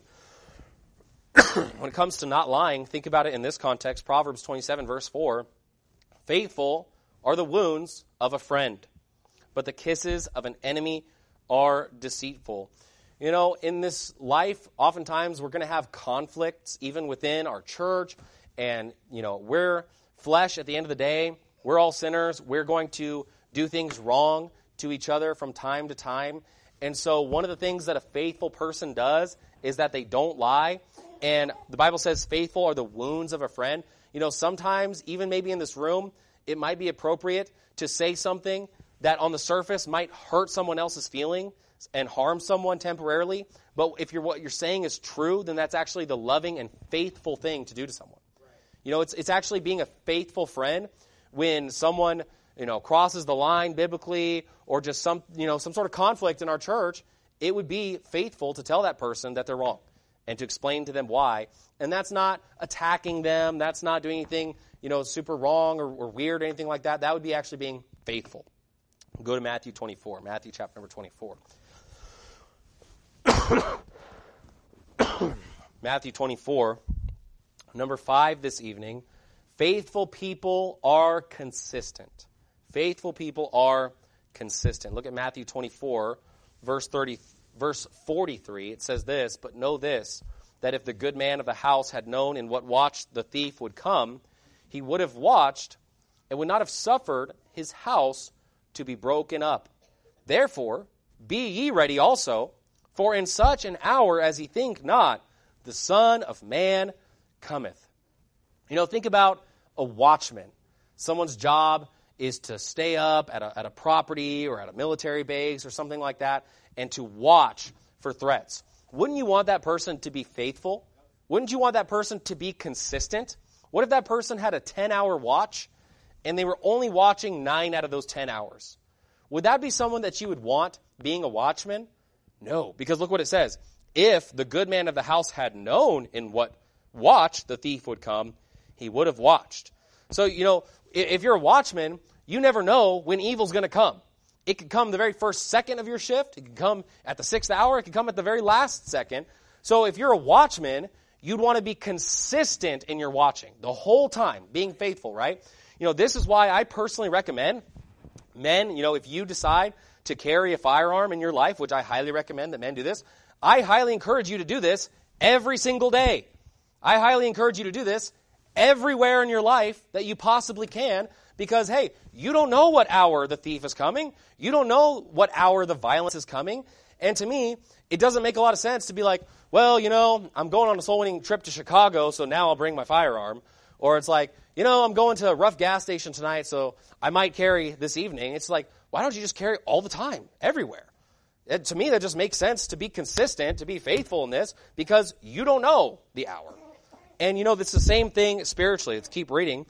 when it comes to not lying, think about it in this context. Proverbs twenty-seven, verse four, faithful are the wounds of a friend, but the kisses of an enemy are deceitful. You know, in this life, oftentimes we're going to have conflicts even within our church, and, you know, we're flesh at the end of the day. We're all sinners. We're going to do things wrong to each other from time to time. And so one of the things that a faithful person does is that they don't lie. And the Bible says faithful are the wounds of a friend. You know, sometimes, even maybe in this room, it might be appropriate to say something that on the surface might hurt someone else's feeling and harm someone temporarily. But if you're, what you're saying is true, then that's actually the loving and faithful thing to do to someone. Right. You know, it's it's actually being a faithful friend when someone, you know, crosses the line biblically or just some, you know, some sort of conflict in our church. It would be faithful to tell that person that they're wrong and to explain to them why. And that's not attacking them. That's not doing anything, you know, super wrong or, or weird or anything like that. That would be actually being faithful. Go to Matthew twenty-four, Matthew chapter number twenty-four. Matthew twenty-four, number five this evening. Faithful people are consistent. Faithful people are consistent. Look at Matthew twenty-four, verse thirty, verse forty-three. It says this, "But know this, that if the good man of the house had known in what watch the thief would come, he would have watched and would not have suffered his house to be broken up. Therefore, be ye ready also, for in such an hour as ye think not, the Son of Man cometh." You know, think about a watchman. Someone's job is to stay up at a, at a property or at a military base or something like that and to watch for threats. Wouldn't you want that person to be faithful? Wouldn't you want that person to be consistent? What if that person had a ten-hour watch and they were only watching nine out of those ten hours? Would that be someone that you would want being a watchman? No, because look what it says. If the good man of the house had known in what watch the thief would come, he would have watched. So, you know, if you're a watchman, you never know when evil's going to come. It could come the very first second of your shift. It could come at the sixth hour. It could come at the very last second. So if you're a watchman, you'd want to be consistent in your watching the whole time, being faithful, right? You know, this is why I personally recommend men, you know, if you decide to carry a firearm in your life, which I highly recommend that men do this, I highly encourage you to do this every single day. I highly encourage you to do this everywhere in your life that you possibly can, because, hey, you don't know what hour the thief is coming. You don't know what hour the violence is coming. And to me, it doesn't make a lot of sense to be like, well, you know, I'm going on a soul-winning trip to Chicago, so now I'll bring my firearm. Or it's like, you know, I'm going to a rough gas station tonight, so I might carry this evening. It's like, why don't you just carry all the time, everywhere? It, to me, that just makes sense to be consistent, to be faithful in this, because you don't know the hour. And, you know, it's the same thing spiritually. Let's keep reading.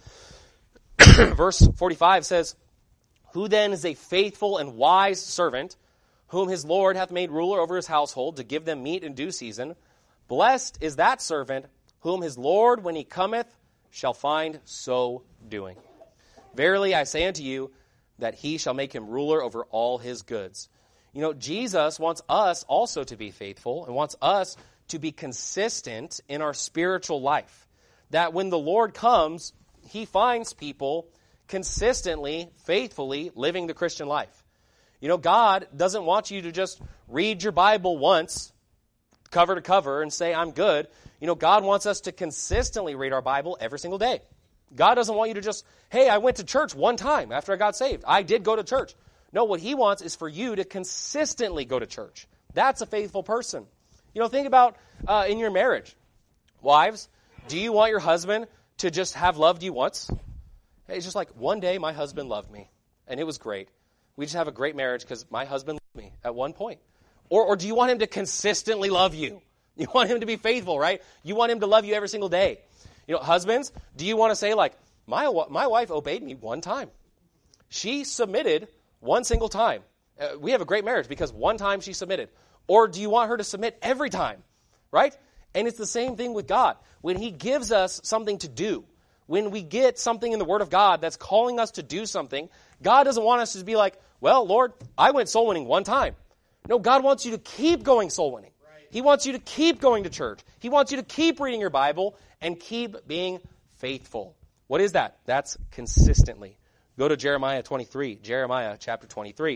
Verse forty-five says, "Who then is a faithful and wise servant, whom his Lord hath made ruler over his household, to give them meat in due season? Blessed is that servant, whom his Lord, when he cometh, shall find so doing. Verily I say unto you, that he shall make him ruler over all his goods." You know, Jesus wants us also to be faithful and wants us to be consistent in our spiritual life. That when the Lord comes, he finds people consistently, faithfully living the Christian life. You know, God doesn't want you to just read your Bible once, cover to cover, and say, I'm good. You know, God wants us to consistently read our Bible every single day. God doesn't want you to just, hey, I went to church one time after I got saved. I did go to church. No, what he wants is for you to consistently go to church. That's a faithful person. You know, think about uh, in your marriage. Wives, do you want your husband to just have loved you once? It's just like, one day my husband loved me, and it was great. We just have a great marriage because my husband loved me at one point. Or, or do you want him to consistently love you? You want him to be faithful, right? You want him to love you every single day. You know, husbands, do you want to say like, my my wife obeyed me one time. She submitted one single time. Uh, we have a great marriage because one time she submitted. Or do you want her to submit every time, right? And it's the same thing with God. When he gives us something to do, when we get something in the Word of God that's calling us to do something, God doesn't want us to be like, well, Lord, I went soul winning one time. No, God wants you to keep going soul winning. Right. He wants you to keep going to church. He wants you to keep reading your Bible and keep being faithful. What is that? That's consistently. Go to Jeremiah twenty-three. Jeremiah chapter twenty-three.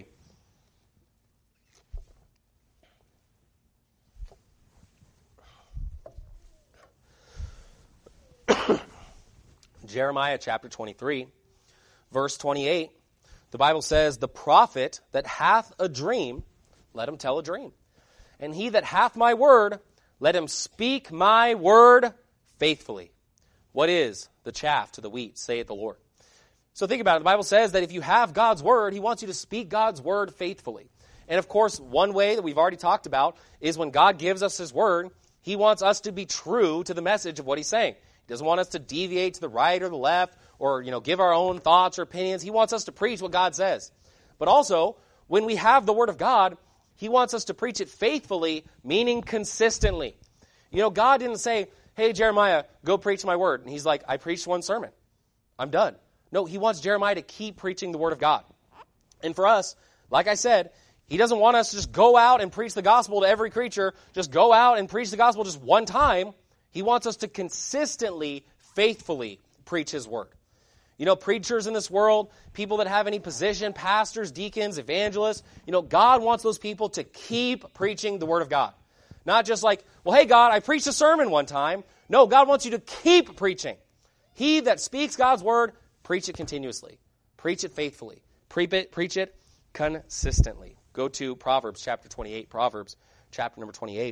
Jeremiah chapter twenty-three, verse twenty-eight. The Bible says, "The prophet that hath a dream, let him tell a dream. And he that hath my word, let him speak my word faithfully." What is the chaff to the wheat, saith the Lord? So think about it. The Bible says that if you have God's word, he wants you to speak God's word faithfully. And of course, one way that we've already talked about is when God gives us his word, he wants us to be true to the message of what he's saying. He doesn't want us to deviate to the right or the left or, you know, give our own thoughts or opinions. He wants us to preach what God says. But also, when we have the word of God, he wants us to preach it faithfully, meaning consistently. You know, God didn't say, hey, Jeremiah, go preach my word. And he's like, I preached one sermon. I'm done. No, he wants Jeremiah to keep preaching the word of God. And for us, like I said, he doesn't want us to just go out and preach the gospel to every creature, just go out and preach the gospel just one time. He wants us to consistently, faithfully preach his word. You know, preachers in this world, people that have any position, pastors, deacons, evangelists, you know, God wants those people to keep preaching the word of God. Not just like, well, hey, God, I preached a sermon one time. No, God wants you to keep preaching. He that speaks God's word, preach it continuously. Preach it faithfully. Preach it, preach it consistently. Go to Proverbs chapter twenty-eight. Proverbs chapter number twenty-eight.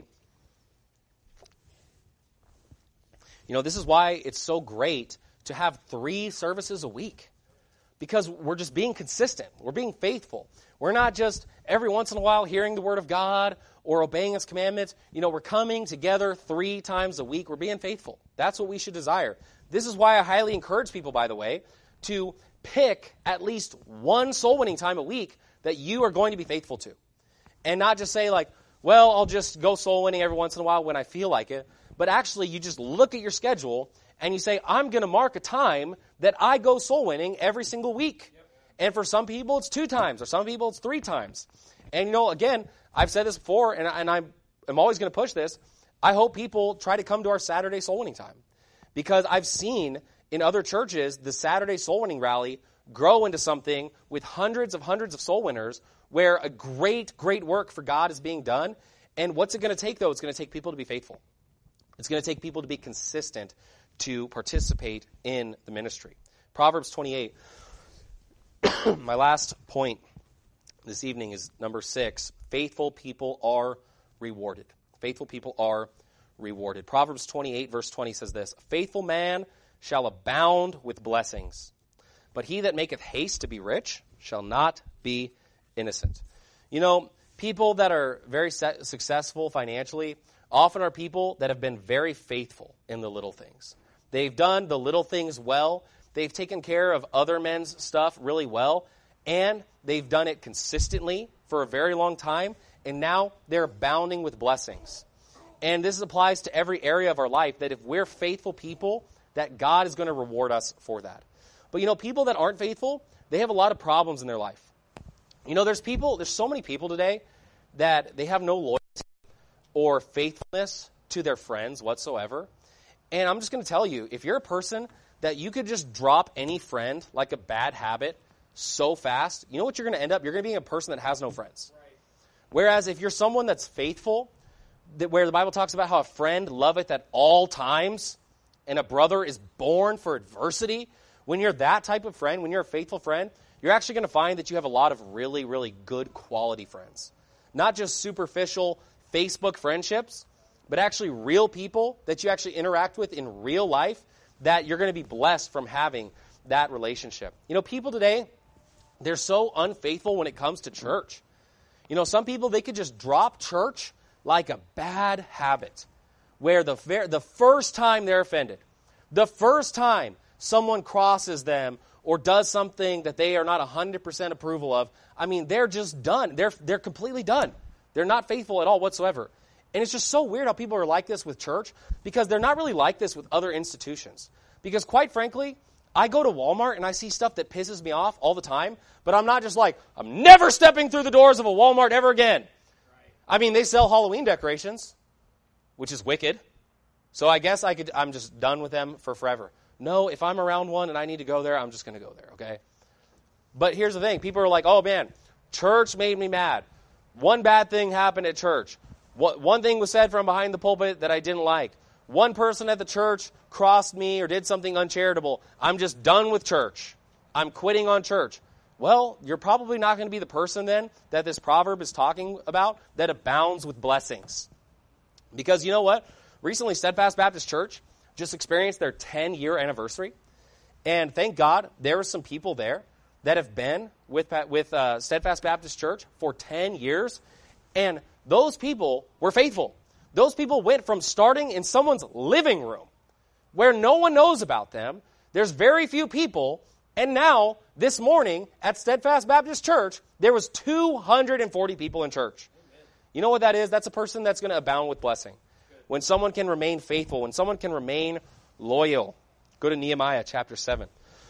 You know, this is why it's so great to have three services a week. Because we're just being consistent. We're being faithful. We're not just every once in a while hearing the word of God or obeying his commandments. You know, we're coming together three times a week. We're being faithful. That's what we should desire. This is why I highly encourage people, by the way, to pick at least one soul winning time a week that you are going to be faithful to. And not just say like, well, I'll just go soul winning every once in a while when I feel like it. But actually, you just look at your schedule and you say, I'm going to mark a time that I go soul winning every single week. Yep. And for some people, it's two times. Or some people, it's three times. And, you know, again, I've said this before, and, and I'm, I'm always going to push this. I hope people try to come to our Saturday soul winning time. Because I've seen in other churches the Saturday soul winning rally grow into something with hundreds of hundreds of soul winners where a great, great work for God is being done. And what's it going to take, though? It's going to take people to be faithful. It's going to take people to be consistent to participate in the ministry. Proverbs twenty-eight. My last point this evening is number six. Faithful people are rewarded. Faithful people are rewarded. Proverbs twenty-eight, verse twenty says this, a faithful man shall abound with blessings, but he that maketh haste to be rich shall not be innocent. You know, people that are very successful financially often are people that have been very faithful in the little things. They've done the little things well. They've taken care of other men's stuff really well. And they've done it consistently for a very long time. And now they're abounding with blessings. And this applies to every area of our life, that if we're faithful people, that God is going to reward us for that. But, you know, people that aren't faithful, they have a lot of problems in their life. You know, there's people, there's so many people today that they have no loyalty or faithfulness to their friends whatsoever. And I'm just going to tell you, if you're a person that you could just drop any friend like a bad habit so fast, you know what you're going to end up? You're going to be a person that has no friends. Right. Whereas if you're someone that's faithful, that where the Bible talks about how a friend loveth at all times and a brother is born for adversity, when you're that type of friend, when you're a faithful friend, you're actually going to find that you have a lot of really, really good quality friends. Not just superficial Facebook friendships, but actually real people that you actually interact with in real life, that you're going to be blessed from having that relationship. You know, people today, they're so unfaithful when it comes to church. You know, some people, they could just drop church like a bad habit, where the the first time they're offended, the first time someone crosses them or does something that they are not one hundred percent approval of, I mean, they're just done. They're they're completely done. They're not faithful at all whatsoever. And it's just so weird how people are like this with church, because they're not really like this with other institutions. Because quite frankly, I go to Walmart and I see stuff that pisses me off all the time, but I'm not just like, I'm never stepping through the doors of a Walmart ever again. Right. I mean, they sell Halloween decorations, which is wicked. So I guess I could, I'm just done with them for forever. No, if I'm around one and I need to go there, I'm just going to go there, okay? But here's the thing. People are like, oh man, church made me mad. One bad thing happened at church. One thing was said from behind the pulpit that I didn't like. One person at the church crossed me or did something uncharitable. I'm just done with church. I'm quitting on church. Well, you're probably not going to be the person then that this proverb is talking about that abounds with blessings. Because you know what? Recently, Steadfast Baptist Church just experienced their ten-year anniversary. And thank God there are some people there that have been with, with uh, Steadfast Baptist Church for ten years, and those people were faithful. Those people went from starting in someone's living room where no one knows about them. There's very few people. And now, this morning at Steadfast Baptist Church, there was two hundred forty people in church. Amen. You know what that is? That's a person that's going to abound with blessing. Good. When someone can remain faithful, when someone can remain loyal. Go to Nehemiah chapter seven.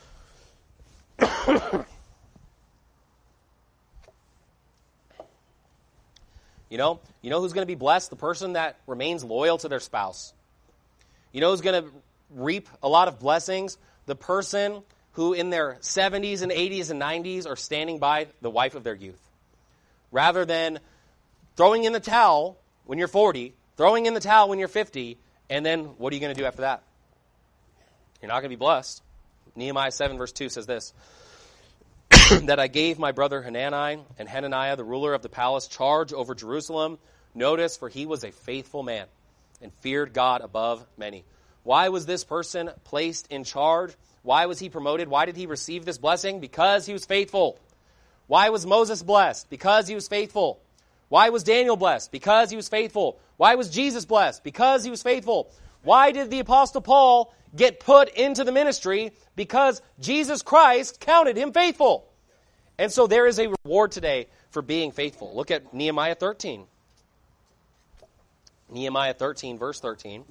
You know, you know who's going to be blessed? The person that remains loyal to their spouse. You know who's going to reap a lot of blessings? The person who in their seventies and eighties and nineties are standing by the wife of their youth. Rather than throwing in the towel when you're forty, throwing in the towel when you're fifty, and then what are you going to do after that? You're not going to be blessed. Nehemiah seven verse two says this, that I gave my brother Hanani and Hananiah, the ruler of the palace, charge over Jerusalem. Notice, for he was a faithful man and feared God above many. Why was this person placed in charge? Why was he promoted? Why did he receive this blessing? Because he was faithful. Why was Moses blessed? Because he was faithful. Why was Daniel blessed? Because he was faithful. Why was Jesus blessed? Because he was faithful. Why did the Apostle Paul get put into the ministry? Because Jesus Christ counted him faithful. And so there is a reward today for being faithful. Look at Nehemiah thirteen. Nehemiah thirteen, verse thirteen.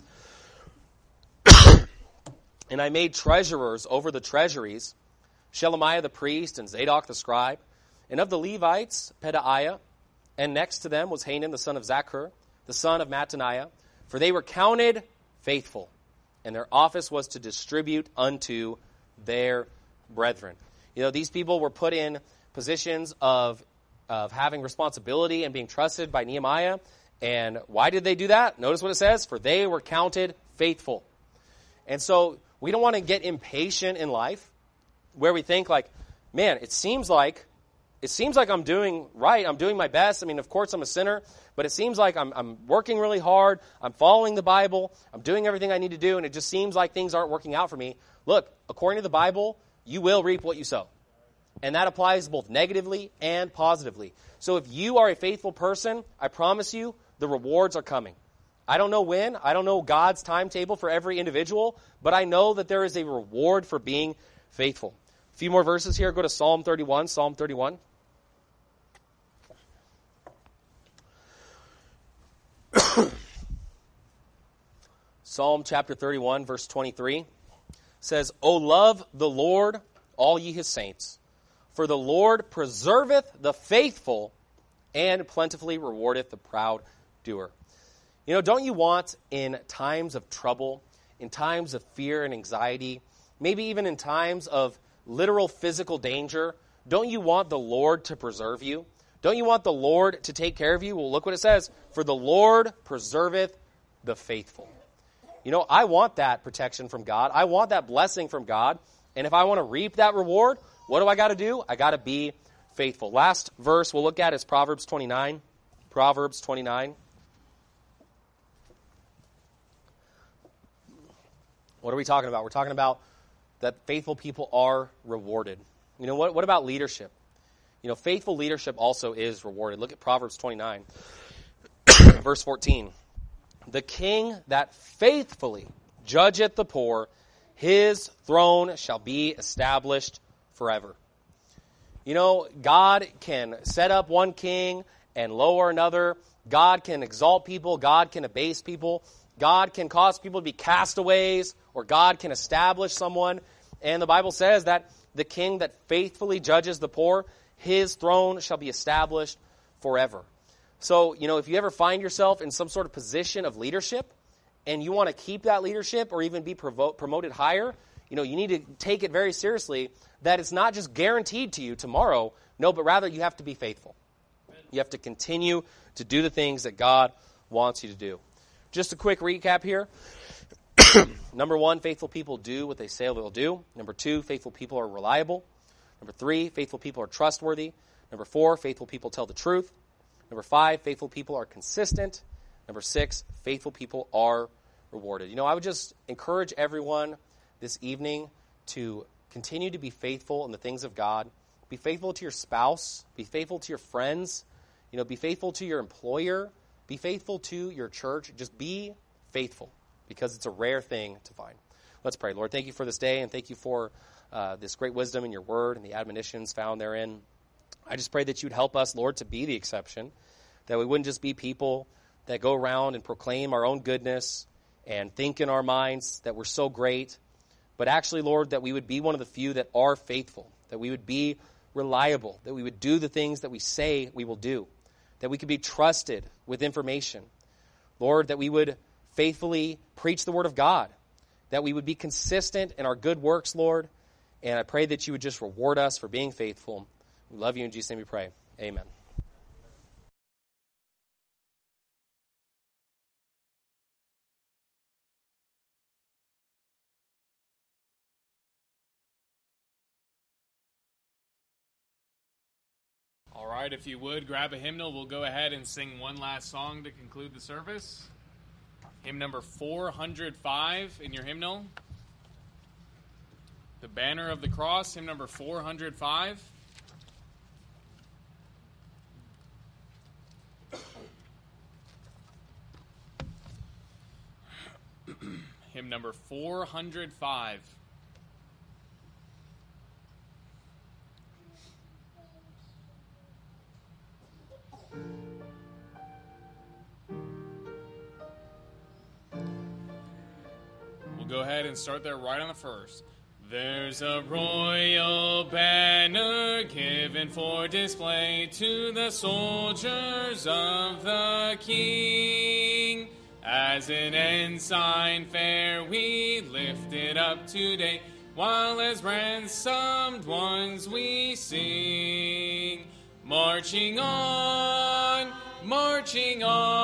And I made treasurers over the treasuries, Shelemiah the priest and Zadok the scribe, and of the Levites, Pedaiah, and next to them was Hanan the son of Zaccur, the son of Mattaniah, for they were counted faithful, and their office was to distribute unto their brethren. You know, these people were put in positions of, of having responsibility and being trusted by Nehemiah. And why did they do that? Notice what it says, for they were counted faithful. And so we don't want to get impatient in life where we think like, man, it seems like it seems like I'm doing right. I'm doing my best. I mean, of course, I'm a sinner, but it seems like I'm, I'm working really hard. I'm following the Bible. I'm doing everything I need to do, and it just seems like things aren't working out for me. Look, according to the Bible, you will reap what you sow. And that applies both negatively and positively. So if you are a faithful person, I promise you, the rewards are coming. I don't know when. I don't know God's timetable for every individual, but I know that there is a reward for being faithful. A few more verses here. Go to Psalm thirty-one. Psalm thirty-one. Psalm chapter thirty-one, verse twenty-three says, O love the Lord, all ye his saints, for the Lord preserveth the faithful and plentifully rewardeth the proud doer. You know, don't you want in times of trouble, in times of fear and anxiety, maybe even in times of literal physical danger, don't you want the Lord to preserve you? Don't you want the Lord to take care of you? Well, look what it says. For the Lord preserveth the faithful. You know, I want that protection from God. I want that blessing from God. And if I want to reap that reward, what do I got to do? I got to be faithful. Last verse we'll look at is Proverbs twenty-nine. Proverbs twenty-nine. What are we talking about? We're talking about that faithful people are rewarded. You know, what, what about leadership? You know, faithful leadership also is rewarded. Look at Proverbs twenty-nine, verse fourteen. The king that faithfully judgeth the poor, his throne shall be established forever. You know, God can set up one king and lower another. God can exalt people. God can abase people. God can cause people to be castaways, or God can establish someone. And the Bible says that the king that faithfully judges the poor, his throne shall be established forever. So, you know, if you ever find yourself in some sort of position of leadership and you want to keep that leadership or even be provo- promoted higher, you know, you need to take it very seriously that it's not just guaranteed to you tomorrow. No, but rather you have to be faithful. You have to continue to do the things that God wants you to do. Just a quick recap here. Number one, faithful people do what they say they'll do. Number two, faithful people are reliable. Number three, faithful people are trustworthy. Number four, faithful people tell the truth. Number five, faithful people are consistent. Number six, faithful people are rewarded. You know, I would just encourage everyone this evening to Continue to be faithful in the things of God. Be faithful to your spouse. Be faithful to your friends. You know, be faithful to your employer. Be faithful to your church. Just be faithful, because it's a rare thing to find. Let's pray. Lord, thank you for this day, and thank you for uh, this great wisdom in your word and the admonitions found therein. I just pray that you'd help us, Lord, to be the exception, that we wouldn't just be people that go around and proclaim our own goodness and think in our minds that we're so great, but actually, Lord, that we would be one of the few that are faithful, that we would be reliable, that we would do the things that we say we will do, that we could be trusted with information. Lord, that we would faithfully preach the word of God, that we would be consistent in our good works, Lord, and I pray that you would just reward us for being faithful. We love you. In Jesus' name we pray. Amen. All right, if you would, grab a hymnal. We'll go ahead and sing one last song to conclude the service. Hymn number four hundred five in your hymnal. The Banner of the Cross, hymn number four hundred five. Hymn number four hundred five. We'll go ahead and start there right on the first. There's a royal banner given for display to the soldiers of the King. As an ensign fair we lift it up today, while as ransomed ones we sing. Marching on, marching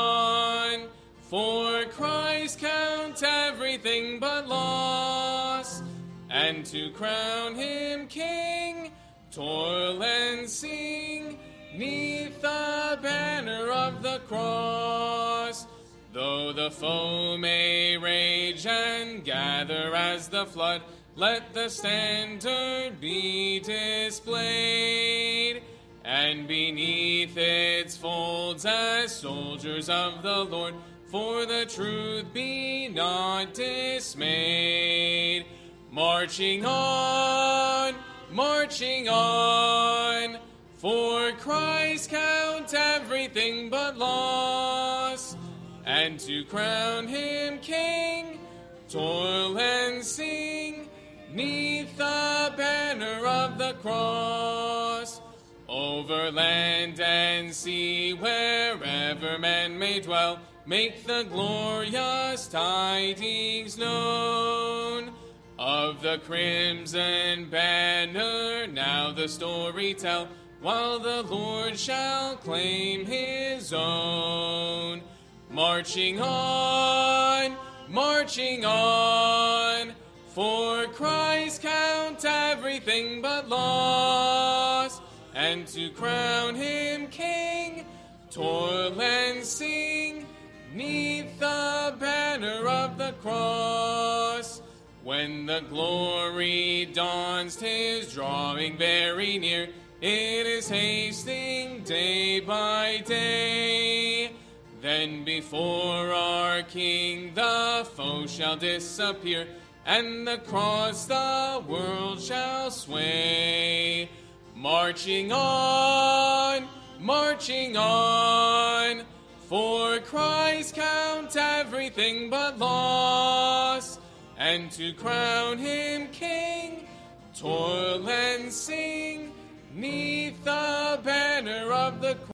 on, for Christ count everything but loss, and to crown him King, toil and sing, neath the banner of the cross. Though the foe may rage and gather as the flood, let the standard be displayed, and beneath its folds as soldiers of the Lord, for the truth be not dismayed. Marching on, marching on, for Christ count everything but loss, and to crown him King, toil and sing, neath the banner of the cross. Over land and sea, wherever men may dwell, make the glorious tidings known. Of the crimson banner now the story tell, while the Lord shall claim his own. Marching on, marching on, for Christ count everything but loss, and to crown him King, toil and sing, neath the banner of the cross. When the glory dawns, 'tis drawing very near, it is hasting day by day. Then before our King the foe shall disappear, and the cross the world shall sway. Marching on, marching on, for Christ count everything but loss, and to crown him King, toil and sing, neath the banner of the cross.